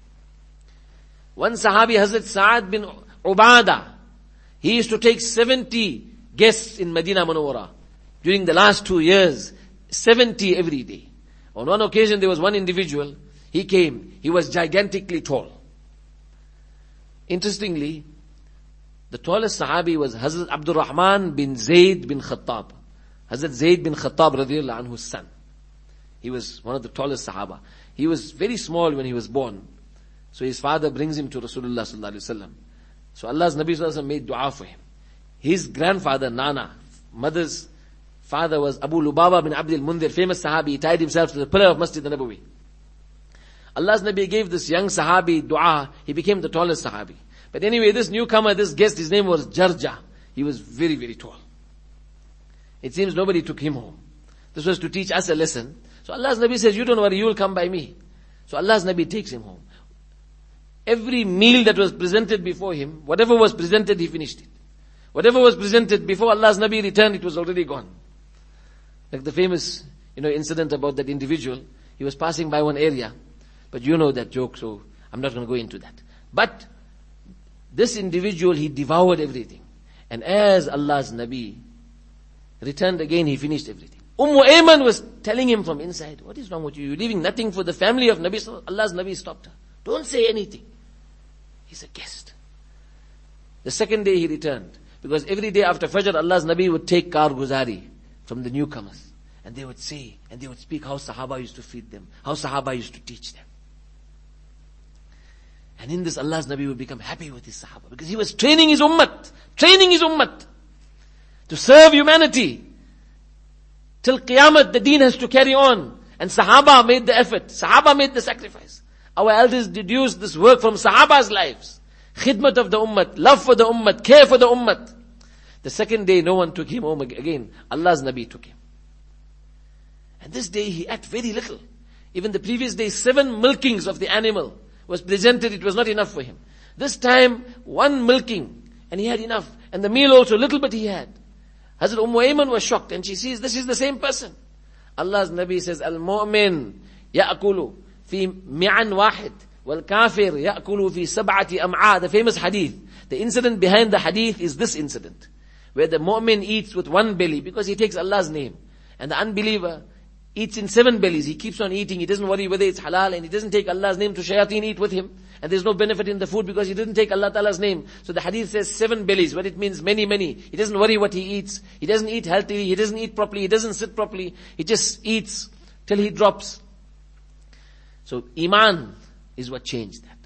One Sahabi, Hazrat Sa'ad bin Ubadah, he used to take seventy guests in Medina Munawwara during the last two years, seventy every day. On one occasion there was one individual, he came, he was gigantically tall. Interestingly, The tallest Sahabi was Hazrat Abdul Rahman bin Zayd bin Khattab. Hazrat Zayd bin Khattab radiallahu anhu's son. He was one of the tallest Sahaba. He was very small when he was born. So his father brings him to Rasulullah sallallahu alaihi wasallam. So Allah's Nabi sallallahu alaihi wasallam made dua for him. His grandfather, Nana, mother's father was Abu Lubaba bin Abdul Mundhir, famous Sahabi. He tied himself to the pillar of Masjid al-Nabawi. Allah's Nabi gave this young Sahabi dua. He became the tallest Sahabi. But anyway, this newcomer, this guest, his name was Jarja. He was very, very tall. It seems nobody took him home. This was to teach us a lesson. So Allah's Nabi says, you don't worry, you will come by me. So Allah's Nabi takes him home. Every meal that was presented before him, whatever was presented, he finished it. Whatever was presented before Allah's Nabi returned, it was already gone. Like the famous, you know, incident about that individual. He was passing by one area. But you know that joke, so I'm not going to go into that. But this individual, he devoured everything. And as Allah's Nabi returned again, he finished everything. Umm Ayman was telling him from inside, what is wrong with you? You're leaving nothing for the family of Nabi. Allah's Nabi stopped her. Don't say anything. He's a guest. The second day he returned. Because every day after Fajr, Allah's Nabi would take Karguzari from the newcomers. And they would say, and they would speak how Sahaba used to feed them, how Sahaba used to teach them. And in this, Allah's Nabi would become happy with his Sahaba. Because he was training his ummat, training his ummat to serve humanity. Till Qiyamah, the deen has to carry on. And Sahaba made the effort. Sahaba made the sacrifice. Our elders deduced this work from Sahaba's lives. Khidmat of the ummat, love for the ummat, care for the ummat. The second day, no one took him home again. Allah's Nabi took him. And this day, he ate very little. Even the previous day, seven milkings of the animal was presented. It was not enough for him. This time, one milking, and he had enough. And the meal also, little but he had. Hazrat Umm Ayman was shocked, and she sees this is the same person. Allah's Nabi says, Al-mu'min ya'kulu fi mi'an wahid, wal-kafir ya'kulu fi sab'ati am'a. The famous hadith. The incident behind the hadith is this incident, where the mu'min eats with one belly, because he takes Allah's name. And the unbeliever eats in seven bellies. He keeps on eating. He doesn't worry whether it's halal, and he doesn't take Allah's name to shayateen eat with him. And there's no benefit in the food because he didn't take Allah Ta'ala's name. So the hadith says seven bellies, but it means many, many. He doesn't worry what he eats. He doesn't eat healthily. He doesn't eat properly. He doesn't sit properly. He just eats till he drops. So Iman is what changed that.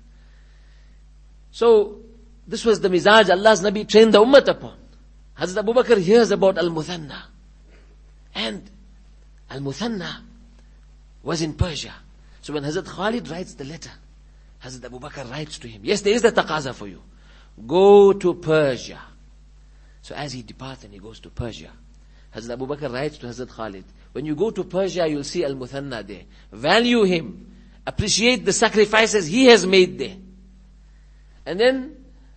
So this was the mizaj Allah's Nabi trained the ummah upon. Hazrat Abu Bakr hears about Al-Muthanna. And Al-Muthanna was in Persia. So when Hazrat Khalid writes the letter, Hazrat Abu Bakr writes to him, yes, there is the taqaza for you. Go to Persia. So as he departs and he goes to Persia, Hazrat Abu Bakr writes to Hazrat Khalid, when you go to Persia, you'll see Al-Muthanna there. Value him. Appreciate the sacrifices he has made there. And then,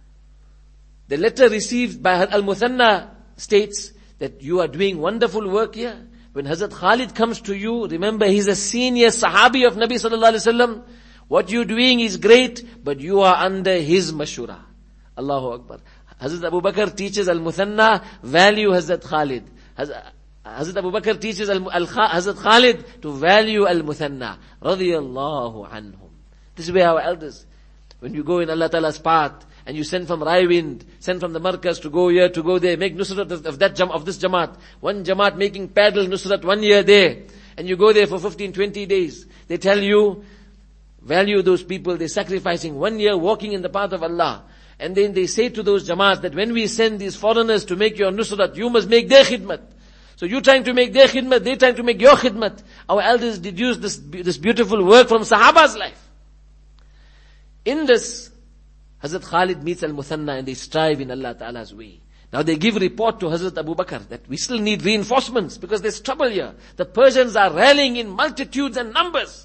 the letter received by Al-Muthanna states that you are doing wonderful work here. When Hazrat Khalid comes to you, remember he's a senior Sahabi of Nabi sallallahu alaihi wasallam. What you're doing is great, but you are under his mashura. Allahu Akbar. Hazrat Abu Bakr teaches Al-Muthanna, value Hazrat Khalid. Hazrat Abu Bakr teaches Hazrat Khalid to value Al-Muthanna. Radiyallahu anhum. This is where our elders, when you go in Allah Ta'ala's path, and you send from Raiwind, send from the Markaz to go here, to go there, make Nusrat of, of that jam, of this Jamaat. One Jamaat making paddle Nusrat one year there. And you go there for fifteen, twenty days. They tell you, value those people, they're sacrificing one year walking in the path of Allah. And then they say to those Jamaats that when we send these foreigners to make your Nusrat, you must make their khidmat. So you're trying to make their khidmat, they're trying to make your khidmat. Our elders deduced this, this beautiful work from Sahaba's life. In this, Hazrat Khalid meets Al-Muthanna and they strive in Allah Ta'ala's way. Now they give report to Hazrat Abu Bakr that we still need reinforcements because there's trouble here. The Persians are rallying in multitudes and numbers.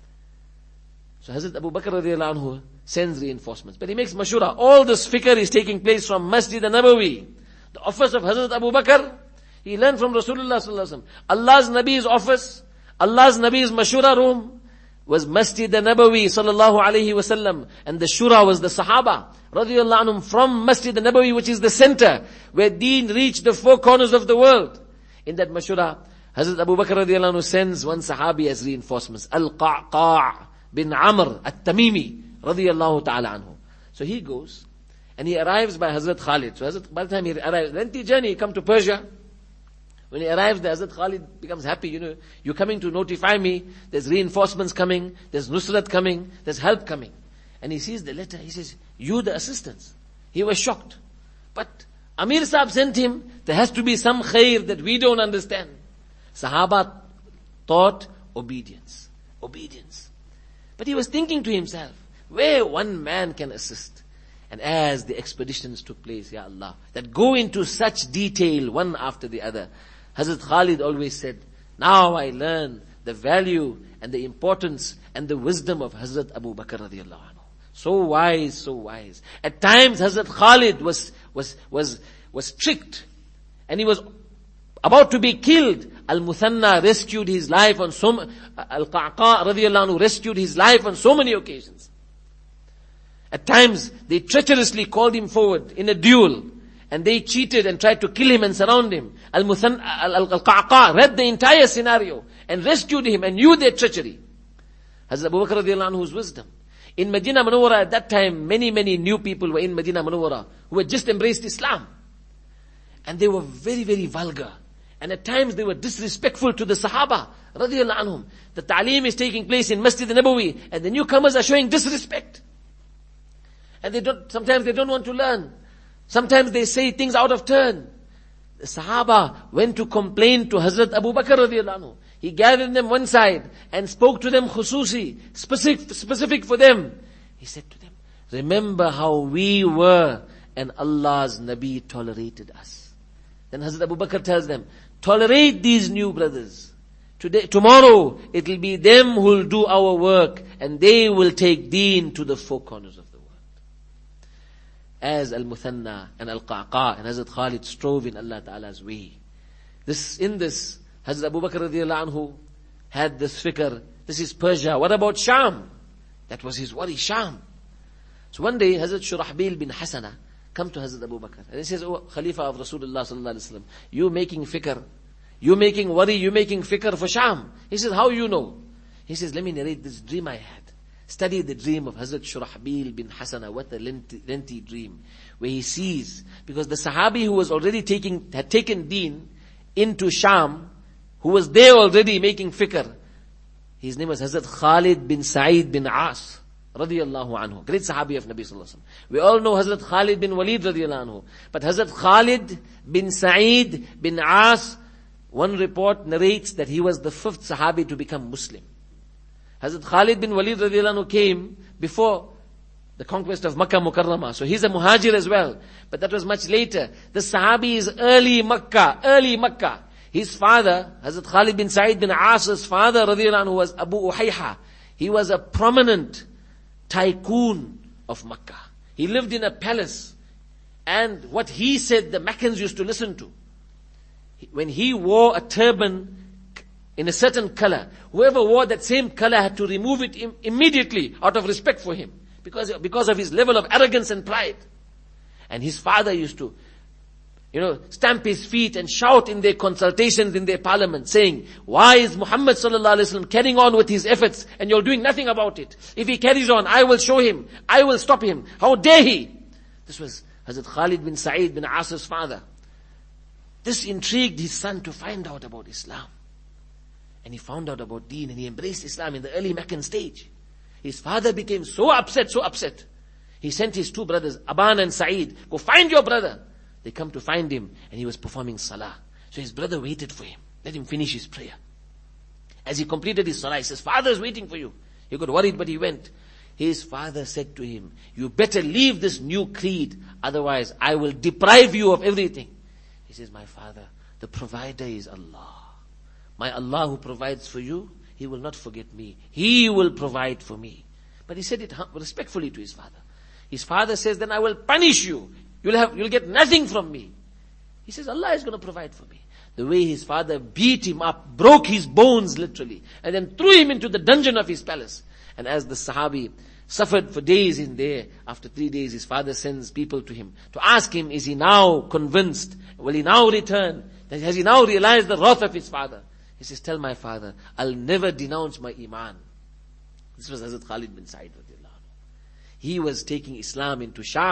So Hazrat Abu Bakr radiallahu anhu sends reinforcements. But he makes mashura. All this fikr is taking place from Masjid al-Nabawi. The office of Hazrat Abu Bakr, he learned from Rasulullah sallallahu alaihi wasallam. Allah's Nabi's office, Allah's Nabi's mashura room, was Masjid al-Nabawi sallallahu alayhi wasallam, and the shura was the Sahaba radiyallahu anhum from Masjid al-Nabawi, which is the center where Deen reached the four corners of the world. In that mashura, Hazrat Abu Bakr radiyallahu anhu sends one Sahabi as reinforcements, Al-Qaqa' bin Amr at-Tamimi radiyallahu ta'ala anhu. So he goes, And he arrives by Hazrat Khalid. So Hazrat, by the time he arrives, lengthy journey, he come to Persia. When he arrives there, Hazrat Khalid becomes happy. You know, you're coming to notify me. There's reinforcements coming. There's Nusrat coming. There's help coming. And he sees the letter. He says, you the assistants. He was shocked. But Amir Sahib sent him. There has to be some khair that we don't understand. Sahaba thought obedience. Obedience. But he was thinking to himself, where one man can assist. And as the expeditions took place, Ya Allah, that go into such detail one after the other, Hazrat Khalid always said, now I learn the value and the importance and the wisdom of Hazrat Abu Bakr radiallahu anhu. So wise, so wise. At times Hazrat Khalid was, was, was, was tricked and he was about to be killed. Al-Muthanna rescued his life on so many, Al-Qa'qa radiallahu anhu rescued his life on so many occasions. At times they treacherously called him forward in a duel. And they cheated and tried to kill him and surround him. Al-Qa'qa read the entire scenario and rescued him and knew their treachery. Hazrat Abu Bakr radiallahu anhu's wisdom. In Medina Munawwara at that time, many, many new people were in Medina Munawwara who had just embraced Islam. And they were very, very vulgar. And at times they were disrespectful to the Sahaba radiallahu anhum. The ta'aleem is taking place in Masjid Nabawi and the newcomers are showing disrespect. And they don't, sometimes they don't want to learn. Sometimes they say things out of turn. The Sahaba went to complain to Hazrat Abu Bakr radiallahu anhu. He gathered them one side and spoke to them khususi, specific, specific for them. He said to them, remember how we were and Allah's Nabi tolerated us. Then Hazrat Abu Bakr tells them, tolerate these new brothers. Today, tomorrow it will be them who will do our work and they will take deen to the four corners of the world. As Al-Muthanna and Al-Qa'qa and Hazrat Khalid strove in Allah Ta'ala's way. This, in this, Hazrat Abu Bakr radiallahu anhu had this fikr. This is Persia. What about Sham? That was his worry, Sham. So one day, Hazrat Shurahbil bin Hasana come to Hazrat Abu Bakr. And he says, oh, Khalifa of Rasulullah sallallahu alaihi wasallam, you making fikr, you making worry, you making fikr for Sham. He says, how you know? He says, let me narrate this dream I had. Study the dream of Hazrat Shurahbil bin Hasana. What a lengthy, lengthy dream. Where he sees, because the Sahabi who was already taking, had taken deen into Sham, who was there already making fikr, his name was Hazrat Khalid bin Sa'id bin As, radiyallahu anhu. Great Sahabi of Nabi sallallahu alaihi wasallam. We all know Hazrat Khalid bin Walid radiyallahu anhu. But Hazrat Khalid bin Sa'id bin As, one report narrates that he was the fifth Sahabi to become Muslim. Hazrat Khalid bin Walid radiallahu anhu came before the conquest of Makkah Mukarramah. So he's a muhajir as well. But that was much later. The Sahabi is early Makkah, early Makkah. His father, Hazrat Khalid bin Sa'id bin As's father radiallahu anhu was Abu Uhayha. He was a prominent tycoon of Makkah. He lived in a palace. And what he said, the Meccans used to listen to. When he wore a turban in a certain color, whoever wore that same color had to remove it im- immediately out of respect for him. Because, because of his level of arrogance and pride. And his father used to, you know, stamp his feet and shout in their consultations in their parliament, saying, why is Muhammad sallallahu alaihi wasallam carrying on with his efforts and you're doing nothing about it? If he carries on, I will show him. I will stop him. How dare he? This was Hazrat Khalid bin Sa'id bin As's father. This intrigued his son to find out about Islam. And he found out about deen and he embraced Islam in the early Meccan stage. His father became so upset, so upset. He sent his two brothers, Aban and Sa'id, go find your brother. They come to find him and he was performing salah. So his brother waited for him. Let him finish his prayer. As he completed his salah, he says, father is waiting for you. He got worried, but he went. His father said to him, you better leave this new creed, otherwise I will deprive you of everything. He says, my father, the provider is Allah. My Allah who provides for you, He will not forget me. He will provide for me. But he said it respectfully to his father. His father says, then I will punish you. You'll have, you'll get nothing from me. He says, Allah is going to provide for me. The way his father beat him up, broke his bones literally, and then threw him into the dungeon of his palace. And as the Sahabi suffered for days in there, after three days his father sends people to him to ask him, is he now convinced? Will he now return? Has he now realized the wrath of his father? He says, tell my father, I'll never denounce my iman. This was Hazrat Khalid bin Sa'id. He was taking Islam into Sham.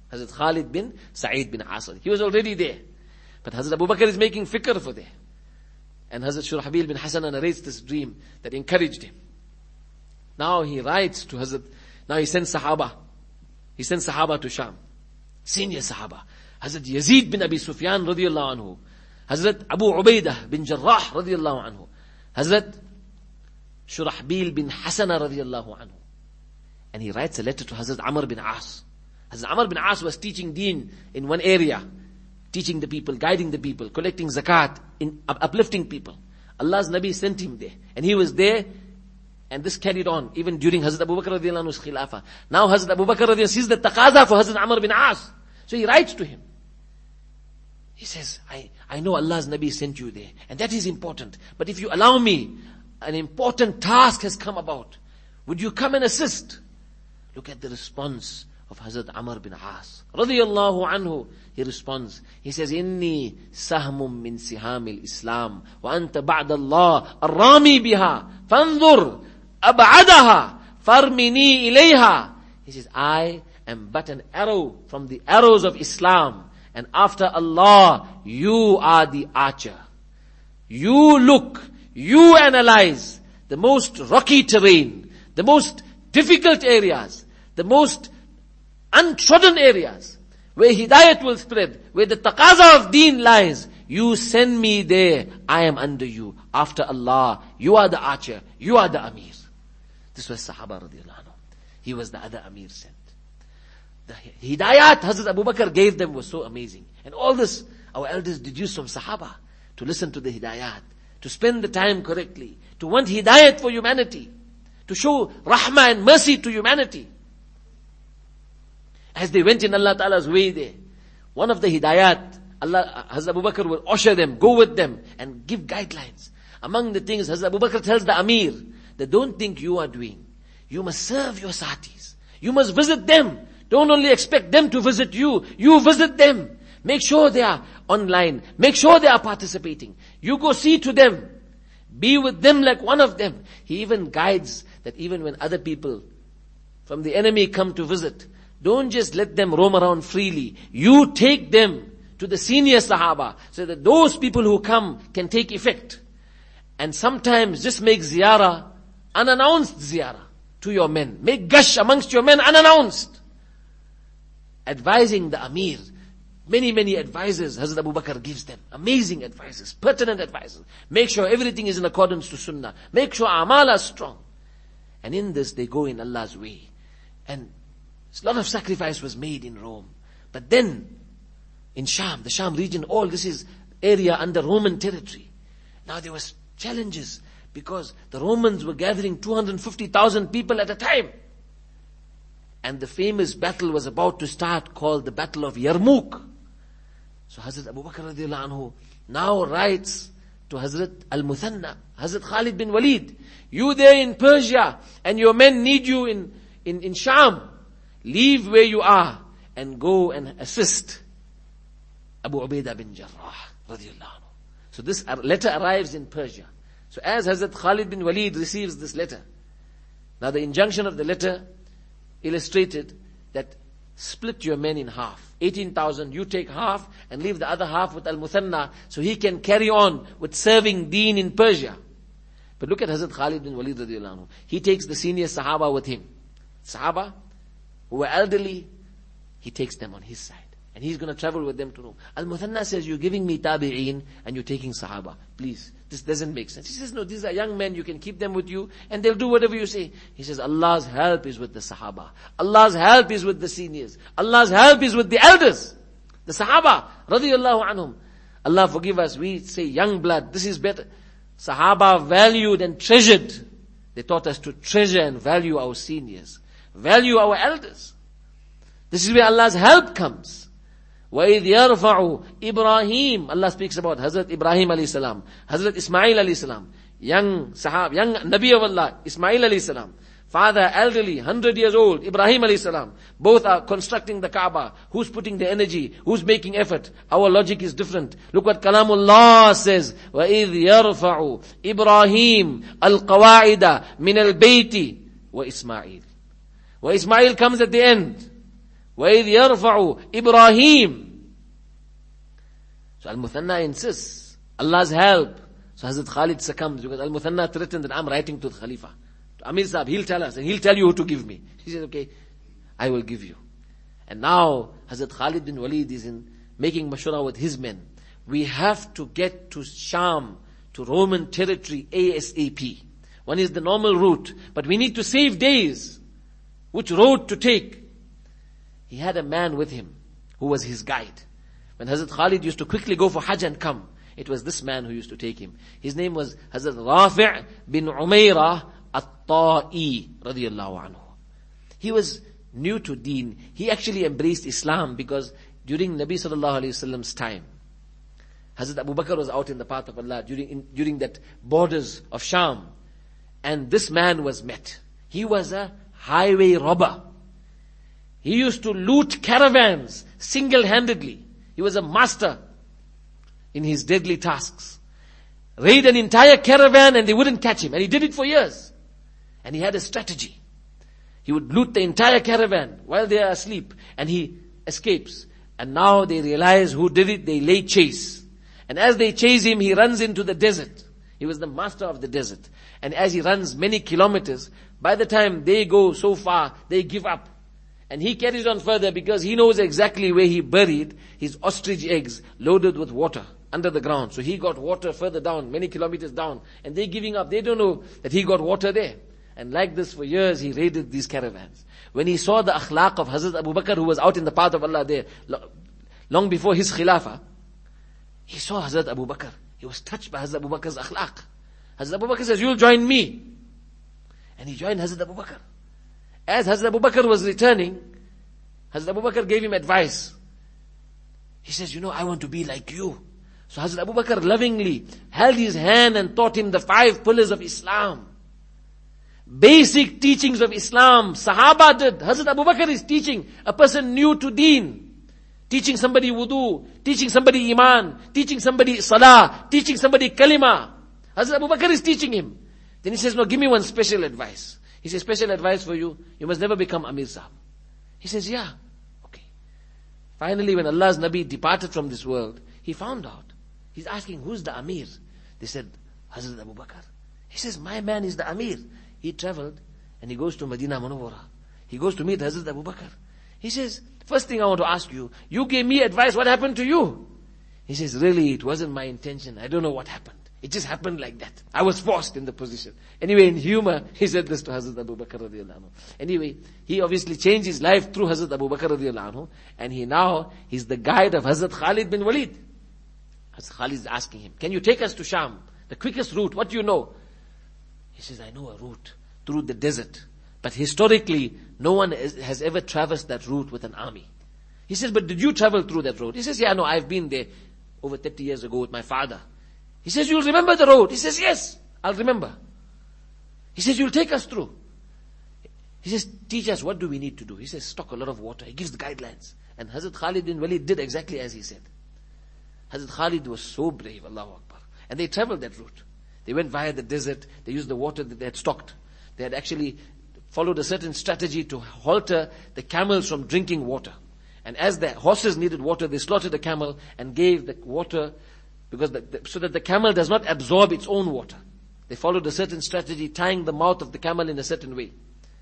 Hazrat Khalid bin Sa'id bin As. He was already there. But Hazrat Abu Bakr is making fikr for there. And Hazrat Shurahbil bin Hasana narrates this dream that encouraged him. Now he writes to Hazrat, now he sends Sahaba. He sends Sahaba to Sham. Senior Sahaba. Hazrat Yazid bin Abi Sufyan radiyallahu anhu. Hazrat Abu Ubaidah bin Jarrah radiyallahu anhu. Hazrat Shurahbil bin Hasana radiyallahu anhu. And he writes a letter to Hazrat Amr bin As. Hazrat Amr bin As was teaching deen in one area. Teaching the people, guiding the people, collecting zakat, in, up, uplifting people. Allah's Nabi sent him there. And he was there, and this carried on, even during Hazrat Abu Bakr radiallahu anhu's khilafah. Now Hazrat Abu Bakr radiallahu anhu sees the taqaza for Hazrat Amr bin As. So he writes to him. He says, I, I know Allah's Nabi sent you there, and that is important. But if you allow me, an important task has come about. Would you come and assist? Look at the response of Hazrat Amr bin As. Radiyallahu anhu. He responds. He says, Inni sahmum min sihamil Islam. Wa anta ba'da Allah arrami biha. Fanzur ab'adaha. Farmini ilayha. He says, I am but an arrow from the arrows of Islam. And after Allah, you are the archer. You look, you analyze the most rocky terrain, the most difficult areas, the most untrodden areas, where hidayat will spread, where the taqaza of deen lies. You send me there, I am under you. After Allah, you are the archer, you are the amir. This was Sahaba radiallahu anhu. He was the other amir sent. The hidayat Hazrat Abu Bakr gave them was so amazing. And all this, our elders deduced from Sahaba, to listen to the hidayat, to spend the time correctly, to want hidayat for humanity, to show rahmah and mercy to humanity. As they went in Allah Ta'ala's way there, one of the hidayat, Allah, Hazrat Abu Bakr will usher them, go with them, and give guidelines. Among the things, Hazrat Abu Bakr tells the Amir, that don't think you are doing. You must serve your satis. You must visit them. Don't only expect them to visit you. You visit them. Make sure they are online. Make sure they are participating. You go see to them. Be with them like one of them. He even guides that even when other people from the enemy come to visit, don't just let them roam around freely. You take them to the senior Sahaba so that those people who come can take effect. And sometimes just make ziyarah, unannounced ziyarah to your men. Make gush amongst your men unannounced. Advising the Amir. Many, many advices Hazrat Abu Bakr gives them. Amazing advices, pertinent advices. Make sure everything is in accordance to Sunnah. Make sure amal are strong. And in this they go in Allah's way. And a lot of sacrifice was made in Rome. But then, in Sham, the Sham region, all this is area under Roman territory. Now there was challenges because the Romans were gathering two hundred fifty thousand people at a time. And the famous battle was about to start called the Battle of Yarmouk. So Hazrat Abu Bakr radiallahu anhu now writes to Hazrat Al-Muthanna, Hazrat Khalid bin Walid, you there in Persia and your men need you in, in, in Sham. Leave where you are and go and assist Abu Ubaidah bin Jarrah radiallahu anhu. So this letter arrives in Persia. So as Hazrat Khalid bin Walid receives this letter, now the injunction of the letter illustrated that split your men in half. eighteen thousand, you take half and leave the other half with Al-Muthanna so he can carry on with serving deen in Persia. But look at Hazrat Khalid bin Walid radiallahu anhu. He takes the senior Sahaba with him. Sahaba who were elderly, he takes them on his side. And he's going to travel with them to Rome. Al-Muthanna says, you're giving me tabi'een and you're taking Sahaba. Please, this doesn't make sense. He says, no, these are young men. You can keep them with you and they'll do whatever you say. He says, Allah's help is with the Sahaba. Allah's help is with the seniors. Allah's help is with the elders. The Sahaba, radiyallahu anhum. Allah forgive us, we say young blood. This is better. Sahaba valued and treasured. They taught us to treasure and value our seniors. Value our elders. This is where Allah's help comes. وَإِذْ يَرْفَعُ Ibrahim. Allah speaks about Hazrat Ibrahim alayhi salam, Hazrat Ismail alayhi salam, young Sahab, young Nabi of Allah, Ismail alayhi salam, father elderly, one hundred years old, Ibrahim alayhi salam. Both are constructing the Kaaba. Who's putting the energy? Who's making effort? Our logic is different. Look what Kalamullah says. وَإِذْ يَرْفَعُ Ibrahim al-qawa'ida min al-bayti wa Ismail. Wa Ismail comes at the end. وَإِذْ يَرْفَعُ إِبْرَاهِيمُ. So Al-Muthanna insists, Allah's help. So Hazrat Khalid succumbs because Al-Muthanna threatened that I'm writing to the Khalifa. To Amir Sahib, he'll tell us and he'll tell you who to give me. He says, okay, I will give you. And now Hazrat Khalid bin Walid is in making mashura with his men. We have to get to Sham, to Roman territory ASAP. One is the normal route, but we need to save days. Which road to take? He had a man with him who was his guide. When Hazrat Khalid used to quickly go for Hajj and come, it was this man who used to take him. His name was Hazrat Rafi' bin Umayrah at-Ta'i radiyallahu anhu. He was new to deen. He actually embraced Islam because during Nabi sallallahu alayhi wasallam's time, Hazrat Abu Bakr was out in the path of Allah during, in, during that borders of Sham. And this man was met. He was a highway robber. He used to loot caravans single-handedly. He was a master in his deadly tasks. Raid an entire caravan and they wouldn't catch him. And he did it for years. And he had a strategy. He would loot the entire caravan while they are asleep. And he escapes. And now they realize who did it. They lay chase. And as they chase him, he runs into the desert. He was the master of the desert. And as he runs many kilometers, by the time they go so far, they give up. And he carries on further because he knows exactly where he buried his ostrich eggs loaded with water under the ground. So he got water further down, many kilometers down. And they're giving up. They don't know that he got water there. And like this for years, he raided these caravans. When he saw the akhlaq of Hazrat Abu Bakr, who was out in the path of Allah there, long before his khilafah, he saw Hazrat Abu Bakr. He was touched by Hazrat Abu Bakr's akhlaq. Hazrat Abu Bakr says, you'll join me. And he joined Hazrat Abu Bakr. As Hazrat Abu Bakr was returning, Hazrat Abu Bakr gave him advice. He says, you know, I want to be like you. So Hazrat Abu Bakr lovingly held his hand and taught him the five pillars of Islam. Basic teachings of Islam. Sahaba did. Hazrat Abu Bakr is teaching a person new to deen. Teaching somebody wudu, teaching somebody iman, teaching somebody salah, teaching somebody kalima. Hazrat Abu Bakr is teaching him. Then he says, no, give me one special advice. He says, special advice for you, you must never become Amir Sahib. He says, yeah, okay. Finally, when Allah's Nabi departed from this world, he found out. He's asking, who's the Amir? They said, Hazrat Abu Bakr. He says, my man is the Amir. He traveled and he goes to Medina Munawwara. He goes to meet Hazrat Abu Bakr. He says, first thing I want to ask you, you gave me advice, what happened to you? He says, really, it wasn't my intention. I don't know what happened. It just happened like that. I was forced in the position. Anyway, in humor, he said this to Hazrat Abu Bakr radiallahu anhu. Anyway, he obviously changed his life through Hazrat Abu Bakr radiallahu anhu, and he now, he's the guide of Hazrat Khalid bin Walid. Hazrat Khalid is asking him, can you take us to Sham? The quickest route, what do you know? He says, I know a route through the desert. But historically, no one has ever traversed that route with an army. He says, but did you travel through that road? He says, yeah, no, I've been there over thirty years ago with my father. He says, you'll remember the road? He says, yes, I'll remember. He says, you'll take us through. He says, teach us, what do we need to do? He says, stock a lot of water. He gives the guidelines. And Hazrat Khalid bin Walid did exactly as he said. Hazrat Khalid was so brave, Allahu Akbar. And they traveled that route. They went via the desert. They used the water that they had stocked. They had actually followed a certain strategy to halter the camels from drinking water. And as the horses needed water, they slaughtered the camel and gave the water because the, the, so that the camel does not absorb its own water. They followed a certain strategy, tying the mouth of the camel in a certain way.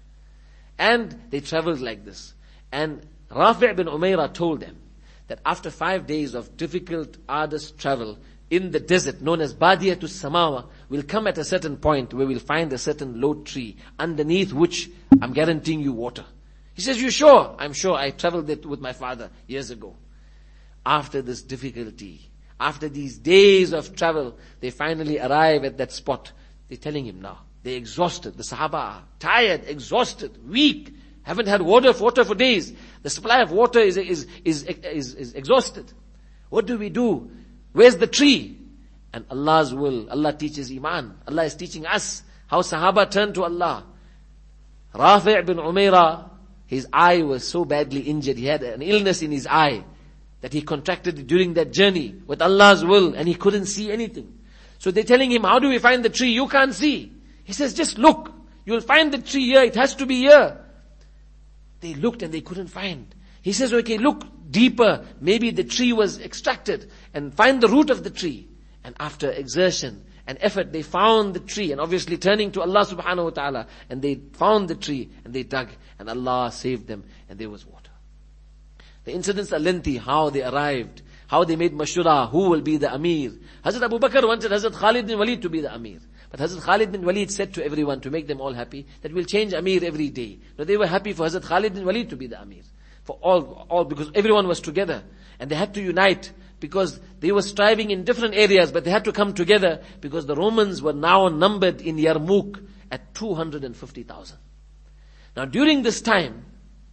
And they traveled like this. And Rafi' bin Umayrah told them that after five days of difficult, arduous travel in the desert known as Badiyah to Samawa, we'll come at a certain point where we'll find a certain low tree underneath which I'm guaranteeing you water. He says, you sure? I'm sure. I traveled it with my father years ago. After this difficulty, after these days of travel, they finally arrive at that spot. They're telling him now. They're exhausted. The Sahaba are tired, exhausted, weak, haven't had water for water for days. The supply of water is, is, is, is, is exhausted. What do we do? Where's the tree? And Allah's will. Allah teaches Iman. Allah is teaching us how Sahaba turned to Allah. Rafi' bin Umayrah, his eye was so badly injured. He had an illness in his eye that he contracted it during that journey with Allah's will, and he couldn't see anything. So they're telling him, how do we find the tree? You can't see. He says, just look. You'll find the tree here. It has to be here. They looked and they couldn't find. He says, okay, look deeper. Maybe the tree was extracted, and find the root of the tree. And after exertion and effort, they found the tree, and obviously turning to Allah subhanahu wa ta'ala, and they found the tree, and they dug, and Allah saved them, and there was water. The incidents are lengthy, how they arrived, how they made mashura, who will be the Amir. Hazrat Abu Bakr wanted Hazrat Khalid bin Walid to be the Amir. But Hazrat Khalid bin Walid said to everyone, to make them all happy, that we'll change Amir every day. No, they were happy for Hazrat Khalid bin Walid to be the Amir. For all, all, because everyone was together. And they had to unite, because they were striving in different areas, but they had to come together, because the Romans were now numbered in Yarmouk at two hundred fifty thousand. Now during this time,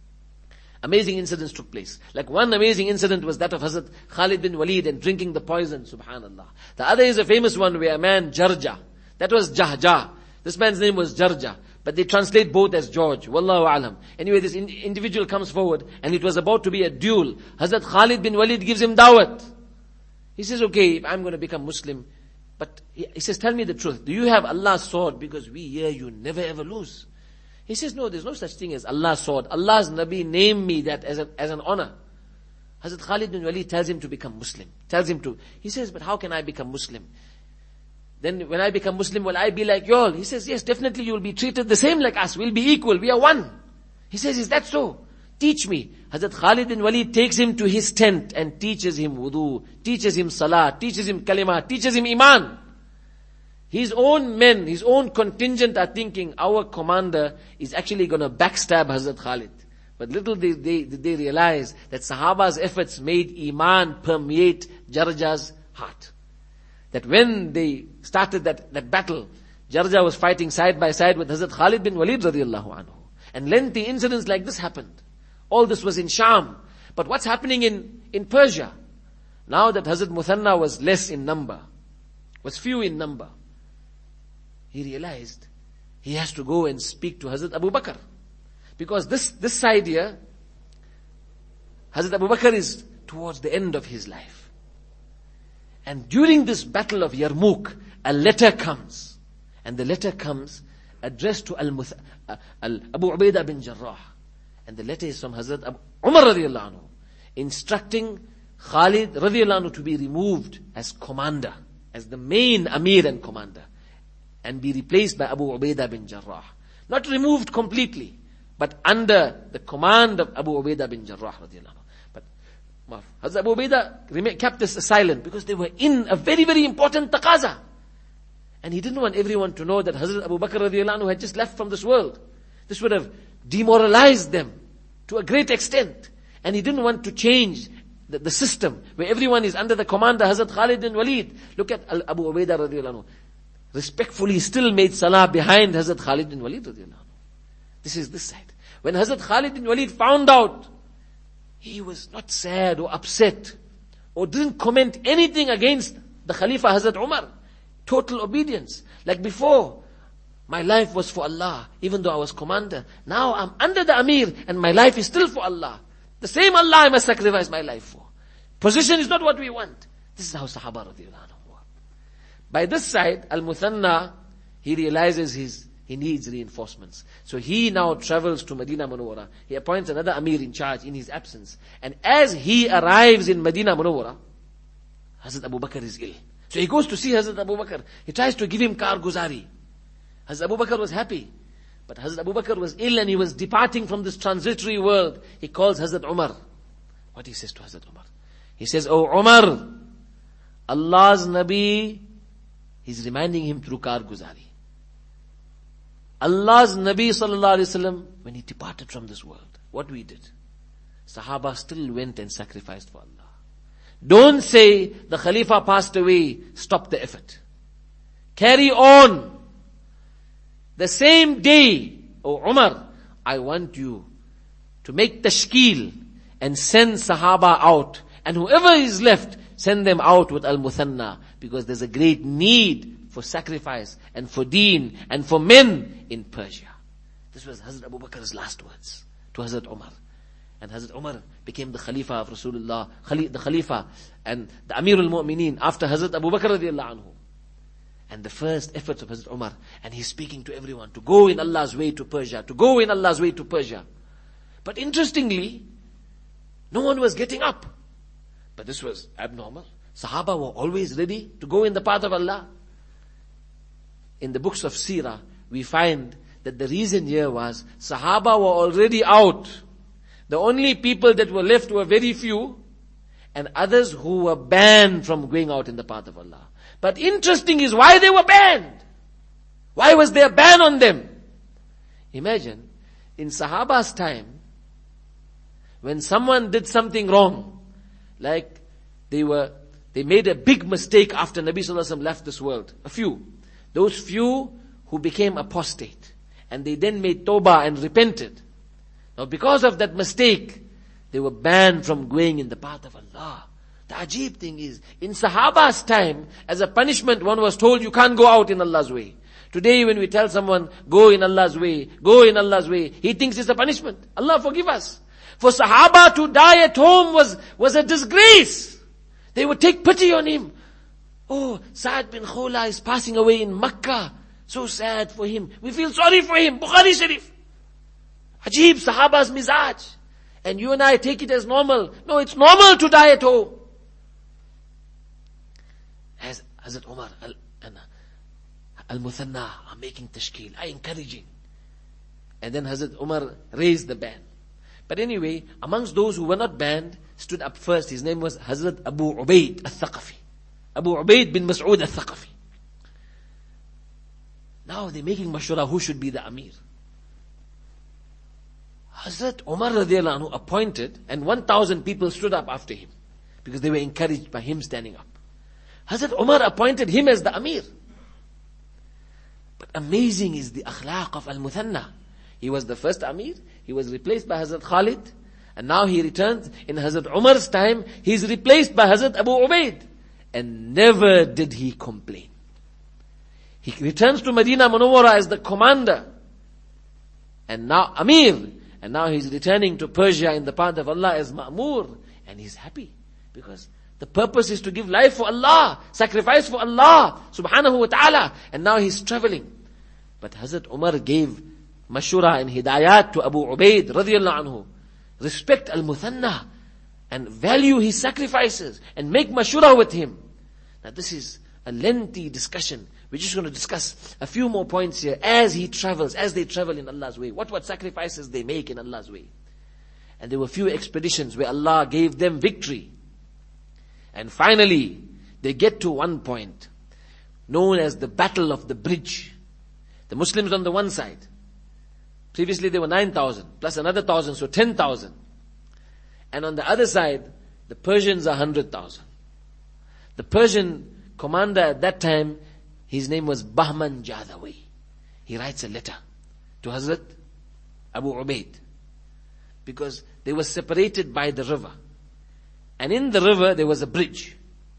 amazing incidents took place. Like one amazing incident was that of Hazrat Khalid bin Walid and drinking the poison, subhanallah. The other is a famous one where a man, Jarja, that was Jahja. This man's name was Jarja, but they translate both as George. Wallahu alam. Anyway, this in, individual comes forward, and it was about to be a duel. Hazrat Khalid bin Walid gives him dawat. He says, okay, I'm going to become Muslim. But he, he says, tell me the truth. Do you have Allah's sword? Because we hear you never ever lose. He says, no, there's no such thing as Allah's sword. Allah's Nabi named me that as, a, as an honor. Hazrat Khalid bin Walid tells him to become Muslim. Tells him to. He says, but how can I become Muslim? Then when I become Muslim, will I be like you all? He says, yes, definitely you will be treated the same like us. We'll be equal. We are one. He says, is that so? Teach me. Hazrat Khalid bin Walid takes him to his tent and teaches him wudu, teaches him salah, teaches him kalima, teaches him iman. His own men, his own contingent are thinking, our commander is actually going to backstab Hazrat Khalid. But little did they, did they realize that Sahaba's efforts made iman permeate Jarja's heart. That when they started that, that battle, Jarja was fighting side by side with Hazrat Khalid bin Walid radiallahu anhu. And lengthy incidents like this happened. All this was in Sham. But what's happening in, in Persia? Now that Hazrat Muthanna was less in number, was few in number, he realized he has to go and speak to Hazrat Abu Bakr. Because this, this side here, Hazrat Abu Bakr is towards the end of his life. And during this battle of Yarmouk, a letter comes. And the letter comes addressed to Al-Muth- uh, Al- Abu Ubaidah bin Jarrah. And the letter is from Hazrat Abu Umar radiallahu anhu, instructing Khalid radiallahu anhu to be removed as commander, as the main Amir and commander, and be replaced by Abu Ubaidah bin Jarrah. Not removed completely, but under the command of Abu Ubaidah bin Jarrah radiallahu anhu. But Hazrat Abu Ubaidah kept this silent because they were in a very, very important taqaza. And he didn't want everyone to know that Hazrat Abu Bakr radiallahu anhu had just left from this world. This would have demoralized them to a great extent. And he didn't want to change the, the system where everyone is under the commander, Hazrat Khalid bin Walid. Look at Abu Ubaidah radiallahu anhu. Respectfully still made salah behind Hazrat Khalid bin Walid radiallahu anhu. This is this side. When Hazrat Khalid bin Walid found out, he was not sad or upset or didn't comment anything against the Khalifa Hazrat Umar. Total obedience. Like before, my life was for Allah, even though I was commander. Now I'm under the Amir and my life is still for Allah. The same Allah I must sacrifice my life for. Position is not what we want. This is how Sahaba radiallahu anhu. By this side, Al-Muthanna, he realizes his, he needs reinforcements. So he now travels to Medina Munawwara. He appoints another Amir in charge in his absence. And as he arrives in Medina Munawwara, Hazrat Abu Bakr is ill. So he goes to see Hazrat Abu Bakr. He tries to give him karguzari. Hazrat Abu Bakr was happy. But Hazrat Abu Bakr was ill and he was departing from this transitory world. He calls Hazrat Umar. What he says to Hazrat Umar? He says, "Oh Umar, Allah's Nabi," he's reminding him through karguzari. Allah's Nabi sallallahu alaihi wasallam, when he departed from this world, what we did? Sahaba still went and sacrificed for Allah. Don't say the Khalifa passed away, stop the effort. Carry on. The same day, oh Umar, I want you to make tashkil and send Sahaba out. And whoever is left, send them out with Al-Muthanna. Because there's a great need for sacrifice and for deen and for men in Persia. This was Hazrat Abu Bakr's last words to Hazrat Umar. And Hazrat Umar became the Khalifa of Rasulullah, the Khalifa and the Amir al-Mu'mineen after Hazrat Abu Bakr radiallahu anhu. And the first efforts of Hazrat Umar, and he's speaking to everyone to go in Allah's way to Persia, to go in Allah's way to Persia. But interestingly, No one was getting up. But this was abnormal. Sahaba were always ready to go in the path of Allah. In the books of Seerah, we find that the reason here was Sahaba were already out. The only people that were left were very few, and others who were banned from going out in the path of Allah. But interesting is why they were banned. Why was there a ban on them? Imagine, in Sahaba's time, when someone did something wrong, like they were, they made a big mistake after Nabi Sallallahu Alaihi Wasallam left this world. A few. Those few who became apostate. And they then made tawbah and repented. Now because of that mistake, they were banned from going in the path of Allah. The ajib thing is, in Sahaba's time, as a punishment, one was told you can't go out in Allah's way. Today when we tell someone, go in Allah's way, go in Allah's way, he thinks it's a punishment. Allah forgive us. For Sahaba to die at home was, was a disgrace. They would take pity on him. Oh, Sa'ad bin Khawla is passing away in Makkah. So sad for him. We feel sorry for him. Bukhari Sharif. Ajib, Sahaba's mizaj. And you and I take it as normal. No, it's normal to die at home. As Hazrat Umar al, al-Muthanna are making tashkil, are encouraging. And then Hazrat Umar raised the ban. But anyway, amongst those who were not banned, stood up first. His name was Hazrat Abu Ubaid al-Thaqafi. Abu Ubaid bin Mas'ud al-Thaqafi. Now they're making mashura who should be the Amir. Hazrat Umar radiallahu anhu appointed, and one thousand people stood up after him, because they were encouraged by him standing up. Hazrat Umar appointed him as the Amir. But amazing is the akhlaq of Al-Muthanna. He was the first Amir, he was replaced by Hazrat Khalid, and now he returns in Hazrat Umar's time, he's replaced by Hazrat Abu Ubaid. And never did he complain. He returns to Medina Munawwara as the commander. And now Amir. And now he's returning to Persia in the path of Allah as Ma'mur. And he's happy. Because the purpose is to give life for Allah. Sacrifice for Allah. Subhanahu wa ta'ala. And now he's traveling. But Hazrat Umar gave mashura and hidayat to Abu Ubaid radiyallahu anhu. Respect Al-Muthanna. And value his sacrifices. And make mashura with him. Now this is a lengthy discussion. We're just going to discuss a few more points here as he travels, as they travel in Allah's way. What what sacrifices they make in Allah's way. And there were few expeditions where Allah gave them victory. And finally, they get to one point known as the Battle of the Bridge. The Muslims on the one side. Previously there were nine thousand, plus another thousand, so ten thousand. And on the other side, the Persians are one hundred thousand. The Persian commander at that time, his name was Bahman Jadawi. He writes a letter to Hazrat Abu Ubaid. Because they were separated by the river. And in the river there was a bridge.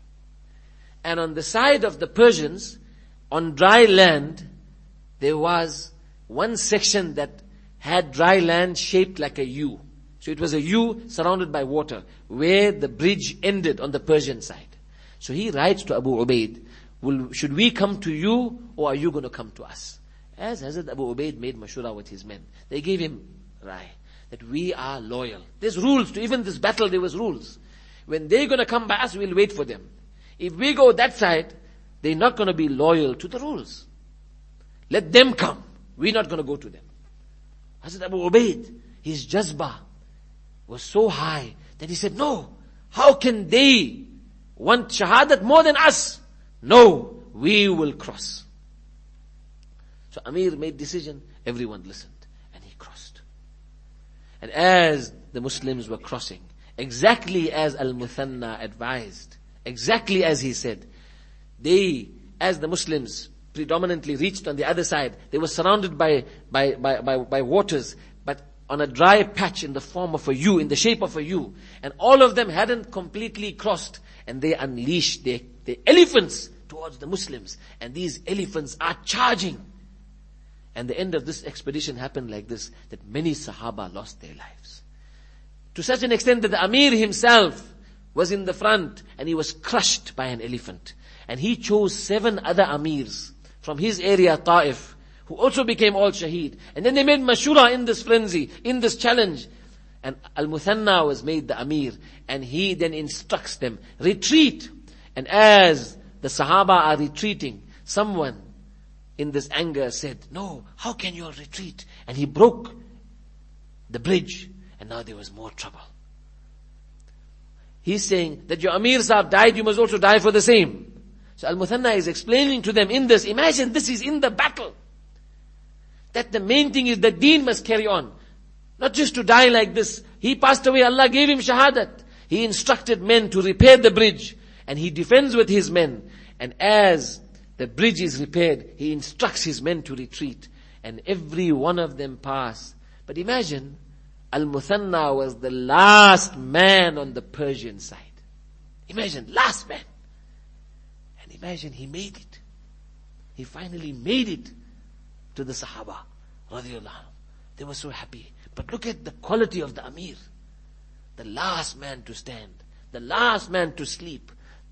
And on the side of the Persians, on dry land, there was one section that had dry land shaped like a U. So it was a U surrounded by water, where the bridge ended on the Persian side. So he writes to Abu Ubaid, Will, should we come to you, or are you going to come to us? As Hazrat Abu Ubaid made mashura with his men, they gave him rai, that we are loyal. There's rules to even this battle, there was rules. When they're going to come by us, we'll wait for them. If we go that side, they're not going to be loyal to the rules. Let them come. We're not going to go to them. Hazrat Abu Ubaid, his jazbah was so high that he said, no, how can they want shahadat more than us? No, we will cross. So Amir made decision, everyone listened, and he crossed. And as the Muslims were crossing, exactly as Al-Muthanna advised, exactly as he said, they, as the Muslims predominantly reached on the other side, they were surrounded by, by, by, by, by waters, but on a dry patch in the form of a U, in the shape of a U. And all of them hadn't completely crossed, and they unleashed their, their elephants towards the Muslims. And these elephants are charging. And the end of this expedition happened like this, that many Sahaba lost their lives. To such an extent that the Amir himself was in the front, and he was crushed by an elephant. And he chose seven other Amirs from his area, Ta'if, who also became all shaheed. And then they made mashura in this frenzy, in this challenge. And Al-Muthanna was made the Amir, and he then instructs them, retreat. And as the Sahaba are retreating, someone in this anger said, no, how can you all retreat? And he broke the bridge, and now there was more trouble. He's saying that your Amir Sahib died, you must also die for the same. So Al-Muthanna is explaining to them in this, imagine this is in the battle. That the main thing is the deen must carry on. Not just to die like this. He passed away, Allah gave him shahadat. He instructed men to repair the bridge, and he defends with his men. And as the bridge is repaired, he instructs his men to retreat. And every one of them pass. But imagine, Al-Muthanna was the last man on the Persian side. Imagine, last man. And imagine he made it. He finally made it to the Sahaba, radiyallahu anhu. They were so happy. But look at the quality of the Amir. The last man to stand. The last man to sleep.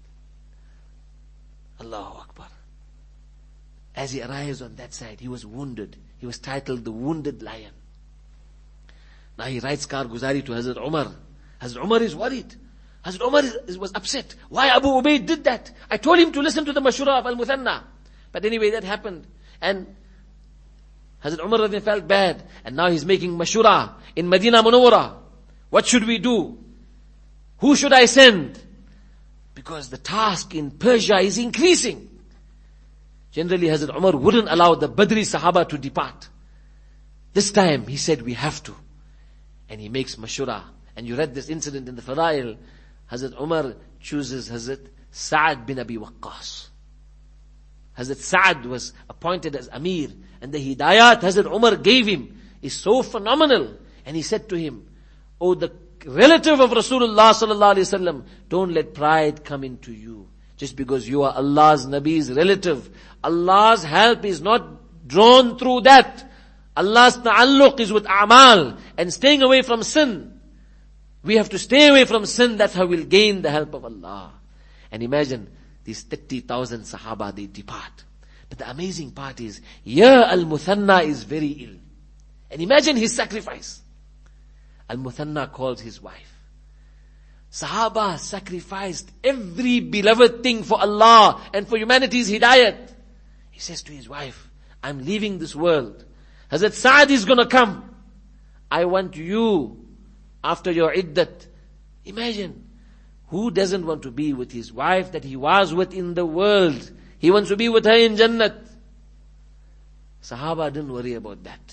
Allahu Akbar. As he arrives on that side, he was wounded. He was titled the Wounded Lion. Now he writes Karguzari to Hazrat Umar. Hazrat Umar is worried. Hazrat Umar is, is, was upset. Why Abu Ubaid did that? I told him to listen to the Mashura of Al-Muthanna. But anyway, that happened. And Hazrat Umar felt bad. And now he's making Mashura in Medina Munawwara. What should we do? Who should I send? Because the task in Persia is increasing. Generally, Hazrat Umar wouldn't allow the Badri Sahaba to depart. This time, he said, we have to. And he makes Mashura. And you read this incident in the Fadail. Hazrat Umar chooses Hazrat Sa'ad bin Abi Waqqas. Hazrat Sa'ad was appointed as Amir. And the hidayat Hazrat Umar gave him is so phenomenal. And he said to him, oh, the relative of Rasulullah sallallahu alaihi wasallam, don't let pride come into you. Just because you are Allah's Nabi's relative. Allah's help is not drawn through that. Allah's ta'alluq is with a'mal and staying away from sin. We have to stay away from sin. That's how we'll gain the help of Allah. And imagine these thirty thousand Sahaba, they depart. But the amazing part is, here Al-Muthanna is very ill. And imagine his sacrifice. Al-Muthanna calls his wife. Sahaba sacrificed every beloved thing for Allah and for humanity's hidayat. He says to his wife, I'm leaving this world. Hazrat Sa'ad is gonna come. I want you, after your iddat. Imagine, who doesn't want to be with his wife that he was with in the world? He wants to be with her in Jannat. Sahaba didn't worry about that.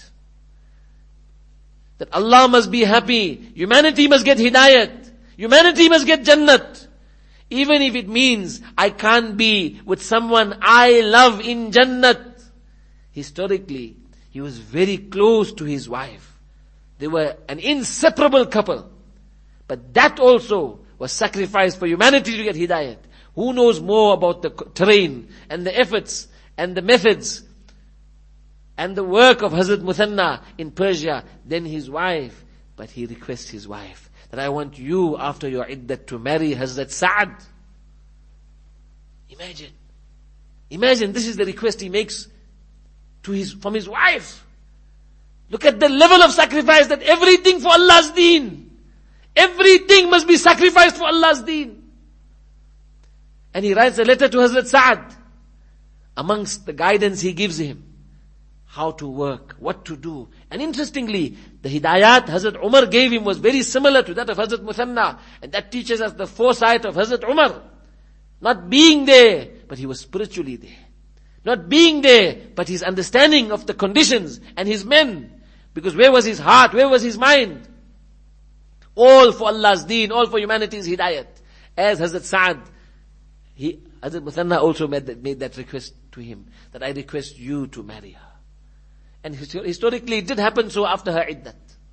That Allah must be happy. Humanity must get hidayat. Humanity must get Jannat. Even if it means I can't be with someone I love in Jannat. Historically, he was very close to his wife. They were an inseparable couple. But that also was sacrificed for humanity to get hidayat. Who knows more about the terrain and the efforts and the methods and the work of Hazrat Muthanna in Persia than his wife? But he requests his wife that I want you after your iddat to marry Hazrat Sa'ad. Imagine. Imagine this is the request he makes to his, from his wife. Look at the level of sacrifice, that everything for Allah's deen. Everything must be sacrificed for Allah's deen. And he writes a letter to Hazrat Sa'ad. Amongst the guidance he gives him, how to work, what to do. And interestingly, the hidayat Hazrat Umar gave him was very similar to that of Hazrat Muthanna. And that teaches us the foresight of Hazrat Umar. Not being there, but he was spiritually there. Not being there, but his understanding of the conditions and his men. Because where was his heart? Where was his mind? All for Allah's deen, all for humanity's hidayat. As Hazrat Sa'ad, he, Hazrat Muthanna also made that, made that request to him, that I request you to marry her. And historically it did happen so after her iddat.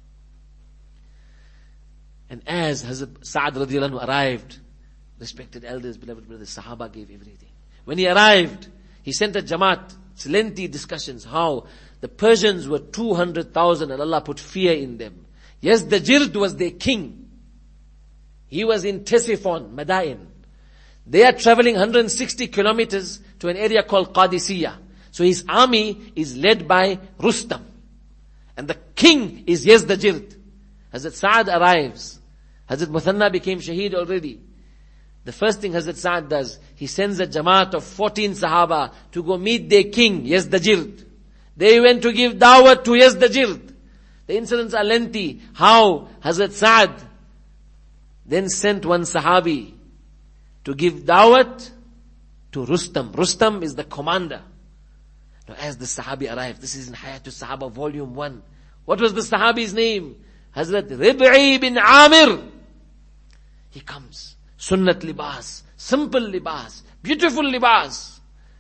And as Hazrat Sa'ad radiallahu anhu arrived, respected elders, beloved brothers, Sahaba gave everything. When he arrived, he sent a Jamaat, lengthy discussions, how the Persians were two hundred thousand and Allah put fear in them. Yes, the Jird was their king. He was in Ctesiphon, Madain. They are traveling one hundred sixty kilometers to an area called Qadisiyah. So his army is led by Rustam. And the king is Yazdajird. Hazrat Sa'ad arrives. Hazrat Muthanna became shaheed already. The first thing Hazrat Sa'ad does, he sends a jamaat of fourteen Sahaba to go meet their king, Yazdajird. They went to give dawah to Yazdajird. The incidents are lengthy. How Hazrat Sa'ad then sent one Sahabi to give dawat to Rustam. Rustam is the commander. Now as the Sahabi arrived, this is in Hayatul Sahaba volume one. What was the Sahabi's name? Hazrat Rib'i bin Amir. He comes. Sunnat libas. Simple libas. Beautiful libas.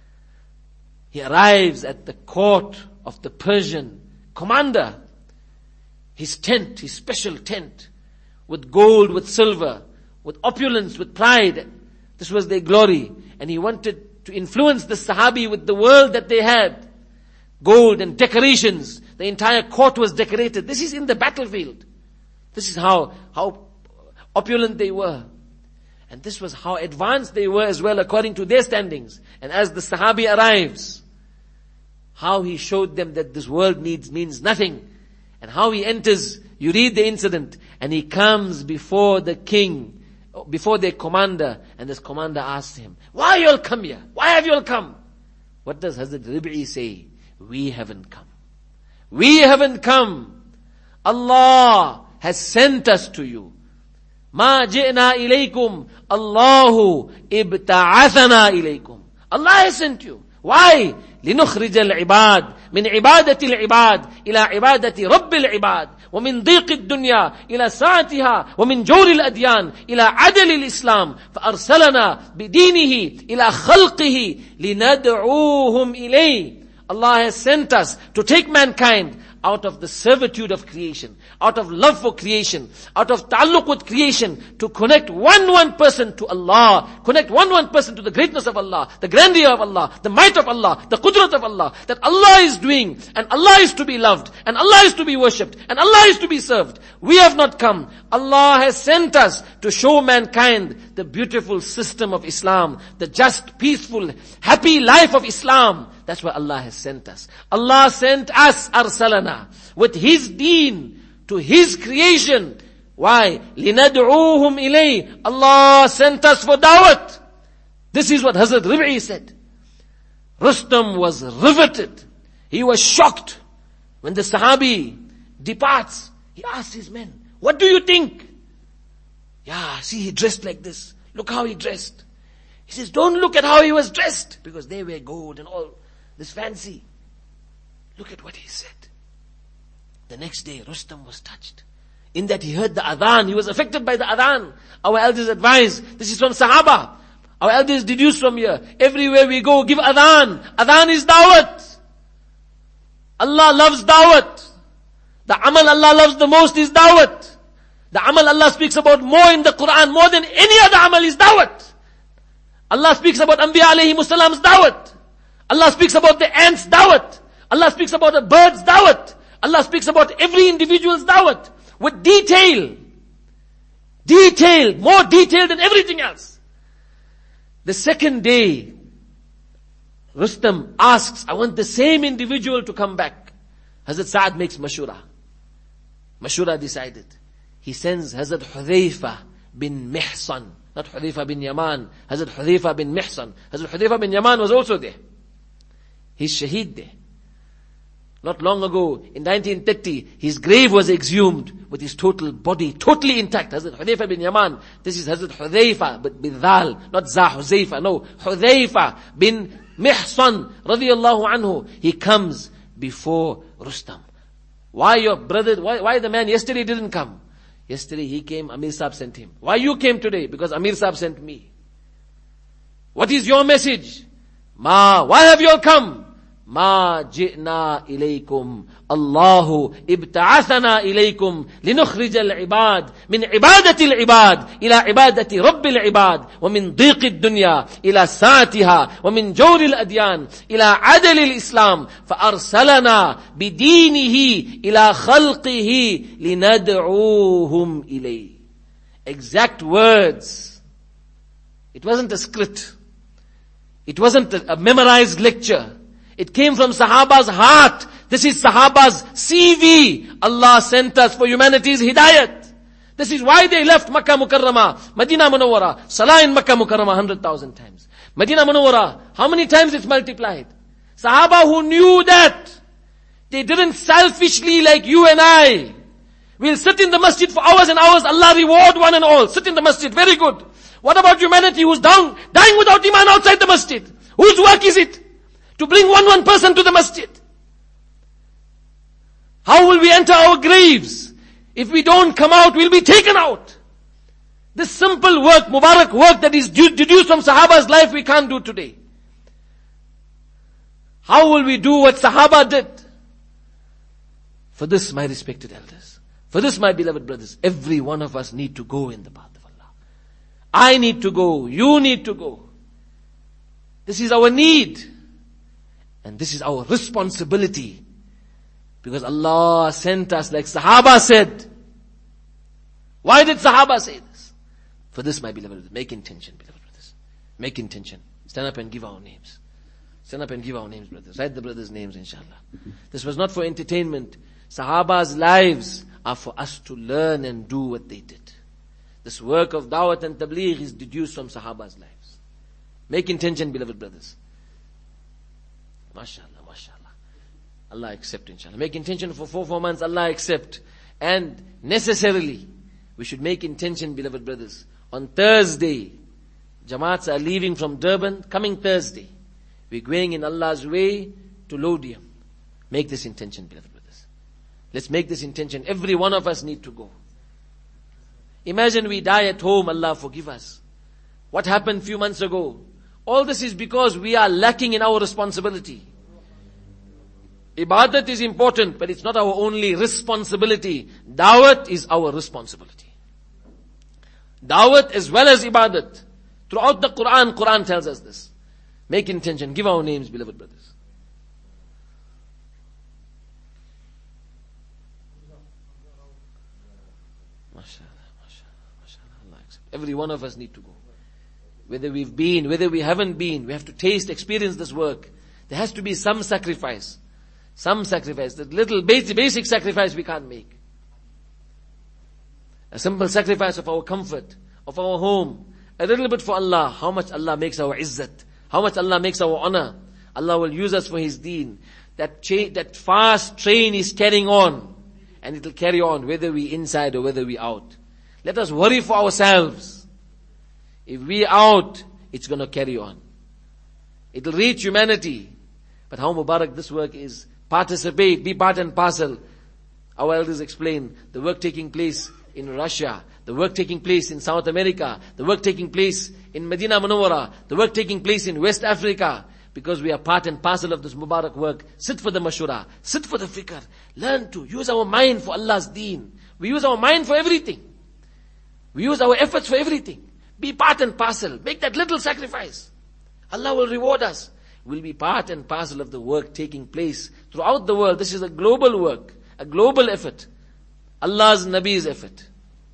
He arrives at the court of the Persian commander. His tent, his special tent, with gold, with silver, with opulence, with pride. This was their glory. And he wanted to influence the Sahabi with the world that they had. Gold and decorations. The entire court was decorated. This is in the battlefield. This is how, how opulent they were. And this was how advanced they were as well according to their standings. And as the Sahabi arrives, how he showed them that this world needs, means nothing. And how he enters, you read the incident, and he comes before the king, before their commander, and this commander asks him, why you all come here? Why have you all come? What does Hazrat Rib'i say? We haven't come. We haven't come. Allah has sent us to you. Ma ji'na ilaykum. Allahu ibta'athana ilaykum. Allah has sent you. Why? لنخرج العباد من عبادة العباد إلى عبادة رب العباد ومن ضيق الدنيا إلى ساعتها ومن جور الأديان إلى عدل الإسلام فأرسلنا بدينه إلى خلقه لندعوهم إليه. Allah has sent us to take mankind out of the servitude of creation, out of love for creation, out of ta'alluq with creation, to connect one one person to Allah, connect one one person to the greatness of Allah, the grandeur of Allah, the might of Allah, the qudrat of Allah, that Allah is doing, and Allah is to be loved, and Allah is to be worshipped, and Allah is to be served. We have not come. Allah has sent us to show mankind the beautiful system of Islam, the just, peaceful, happy life of Islam. That's why Allah has sent us. Allah sent us, arsalana, with His deen, to His creation. Why? لِنَدْعُوهُمْ إِلَيْهِ. Allah sent us for dawat. This is what Hazrat Rib'i said. Rustam was riveted. He was shocked. When the Sahabi departs, he asks his men, what do you think? Yeah, see, he dressed like this. Look how he dressed. He says, don't look at how he was dressed, because they wear gold and all this fancy. Look at what he said. The next day, Rustam was touched. In that he heard the adhan. He was affected by the adhan. Our elders advise, this is from Sahaba. Our elders deduce from here, everywhere we go, give adhan. Adhan is dawat. Allah loves dawat. The amal Allah loves the most is dawat. The amal Allah speaks about more in the Quran, more than any other amal is dawat. Allah speaks about Anbiya alayhi salam's dawat. Allah speaks about the ants' dawat. Allah speaks about a bird's dawat. Allah speaks about every individual's dawat. With detail. Detailed. More detailed than everything else. The second day, Rustam asks, I want the same individual to come back. Hazrat Sa'ad makes mashura. Mashura decided. He sends Hazrat Hudhayfa bin Mihsan. Not Hudhayfa bin Yaman. Hazrat Hudhayfa bin Mihsan. Hazrat Hudhayfa bin Yaman was also there. He's shaheed there. Not long ago, in nineteen thirty, his grave was exhumed with his total body, totally intact. Hazrat Hudhayfa bin Yaman. This is Hazrat Hudhayfa, but bin Dhal, not Za Huzaifa. No, Hudhayfa bin Mihsan, radiyallahu anhu. He comes before Rustam. Why your brother, why, why the man yesterday didn't come? Yesterday he came, Amir Saab sent him. Why you came today? Because Amir Saab sent me. What is your message? Ma, why have you all come? Ma ji'na ilaykum. Allahu ibta'athana ilaykum linukhrij al-ibad min ibadati al-ibad ila ibadati rabbil ibad wa min dhiqi ad-dunya ila sa'atiha wa min jawri al-adyan ila adl al-islam fa arsalana bidinihi ila khalqihi linad'uuhum ilayh. Exact words. It wasn't a script. It wasn't a, a memorized lecture. It came from Sahaba's heart.
This is Sahaba's C V. Allah sent us for humanity's hidayat. This is why they left Makkah Mukarramah, Medina Munawwara, Salah in Makkah Mukarramah one hundred thousand times. Medina Munawwara, how many times it's multiplied? Sahaba who knew that, they didn't selfishly like you and I. We'll sit in the masjid for hours and hours, Allah reward one and all. Sit in the masjid, very good. What about humanity who's down, dying without iman outside the masjid? Whose work is it? To bring one one person to the masjid. How will we enter our graves? If we don't come out, we'll be taken out. This simple work, Mubarak work that is deduced from Sahaba's life, we can't do today. How will we do what Sahaba did? For this, my respected elders, for this, my beloved brothers, every one of us need to go in the path of Allah. I need to go, you need to go. This is our need. And this is our responsibility. Because Allah sent us like Sahaba said. Why did Sahaba say this? For this, my beloved brothers, make intention, beloved brothers. Make intention. Stand up and give our names. Stand up and give our names, brothers. Write the brothers' names, inshallah. This was not for entertainment. Sahaba's lives are for us to learn and do what they did. This work of da'wat and tabligh is deduced from Sahaba's lives. Make intention, beloved brothers. MashaAllah, MashaAllah. Allah accept, inshallah. Make intention for four, four months, Allah accept. And necessarily, we should make intention, beloved brothers. On Thursday, Jamaats are leaving from Durban, coming Thursday. We're going in Allah's way to Lodium. Make this intention, beloved brothers. Let's make this intention. Every one of us need to go. Imagine we die at home, Allah forgive us. What happened a few months ago? All this is because we are lacking in our responsibility. Ibadat is important, but it's not our only responsibility. Dawat is our responsibility. Dawat as well as ibadat. Throughout the Quran, Quran tells us this. Make intention. Give our names, beloved brothers. MashaAllah, MashaAllah, MashaAllah. Allah accept. Every one of us need to go. Whether we've been, whether we haven't been, we have to taste, experience this work. There has to be some sacrifice. Some sacrifice. That little basic, basic sacrifice we can't make. A simple sacrifice of our comfort, of our home. A little bit for Allah. How much Allah makes our izzat. How much Allah makes our honor. Allah will use us for His deen. That cha- that fast train is carrying on. And it will carry on whether we inside or whether we out. Let us worry for ourselves. If we out, it's going to carry on. It will reach humanity. But how Mubarak this work is. Participate, be part and parcel. Our elders explain the work taking place in Russia, the work taking place in South America, the work taking place in Medina Munawwara, the work taking place in West Africa, because we are part and parcel of this Mubarak work. Sit for the mashura, sit for the fikr, learn to use our mind for Allah's deen. We use our mind for everything. We use our efforts for everything. Be part and parcel, make that little sacrifice. Allah will reward us. We'll be part and parcel of the work taking place throughout the world. This is a global work, a global effort. Allah's Nabi's effort.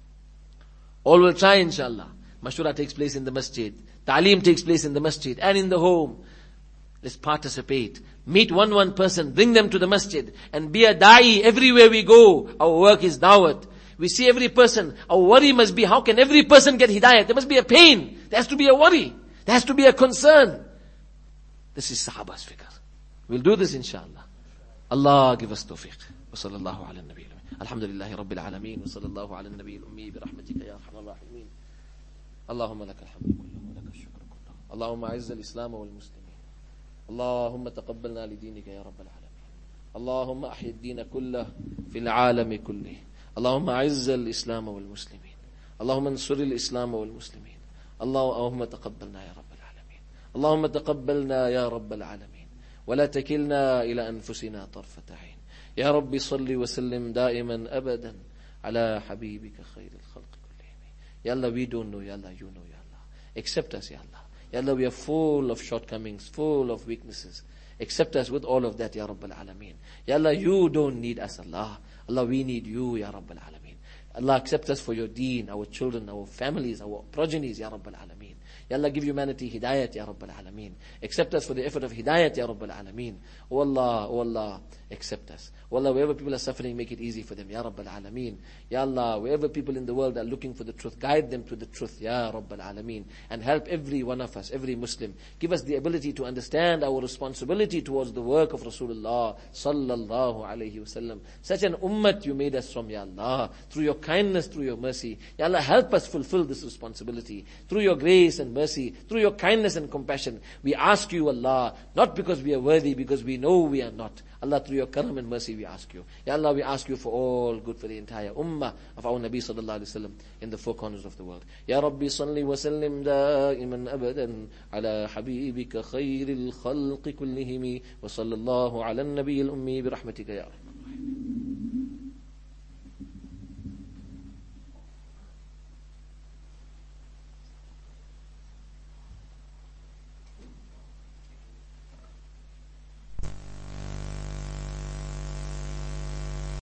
All will try, inshallah. Mashura takes place in the masjid. Ta'aleem takes place in the masjid and in the home. Let's participate. Meet one one person, bring them to the masjid and be a da'i everywhere we go. Our work is dawat. We see every person. Our worry must be, how can every person get hidayat? There must be a pain. There has to be a worry. There has to be a concern. This is Sahaba's fikr. We'll do this, inshallah. Allah give us tawfiq. Wa sallallahu ala nabi. Alhamdulillahi rabbil alameen. Wa sallallahu ala nabi al-ummi bi rahmatika ya arhamar rahimin. Allahumma laka alhamdu kullahu wa laka shukru kullahu. Allahumma aizza al-islam wal muslimin. Allahumma taqabbalna li dinika ya rabbal alameen. Allahumma ahyi ad-din kullahu fil alami kullih. Allahumma aizza al-islam wal muslimin. Allahumma ansur al-islam wal muslimin. Allahumma taqabbalna ya rabbal اللهم تقبلنا يا رب العالمين ولا تكلنا إلى أنفسنا طرفة عين يا رب صل وسلم دائما أبدا على حبيبك خير الخلق كلهم. Ya Allah, we don't know, Ya Allah, you know, Ya Allah. Accept us, Ya Allah. Ya Allah, we are full of shortcomings, full of weaknesses. Accept us with all of that, Ya Rabbal Alameen. Ya Allah, you don't need us, Allah. Allah, we need you, Ya Rabbal Alameen. Allah accept us for your deen, our children, our families, our progenies, Ya Rabbal Alameen. Ya Allah, give humanity hidayat, Ya Rabbal Alameen. Accept us for the effort of hidayat, Ya Rabbal Alameen. Oh Allah, oh Allah, accept us. Oh Allah, wherever people are suffering, make it easy for them, Ya Rabbal Alameen. Ya Allah, wherever people in the world are looking for the truth, guide them to the truth, Ya Rabbal Alameen. And help every one of us, every Muslim. Give us the ability to understand our responsibility towards the work of Rasulullah Sallallahu Alaihi Wasallam. Such an ummat you made us from, Ya Allah. Through your kindness, through your mercy. Ya Allah, help us fulfill this responsibility. Through your grace and mercy, through your kindness and compassion. We ask you, Allah, not because we are worthy, because we know we are not. Allah, through your karam and mercy, we ask you. Ya Allah, we ask you for all good for the entire ummah of our Nabi sallallahu alaihi wasallam in the four corners of the world. Ya Rabbi salli wa sallim da'iman abadan ala habibika khayril khalqi kullihimi wa sallallahu ala an-nabiyil ummi bi rahmatika ya Rahman.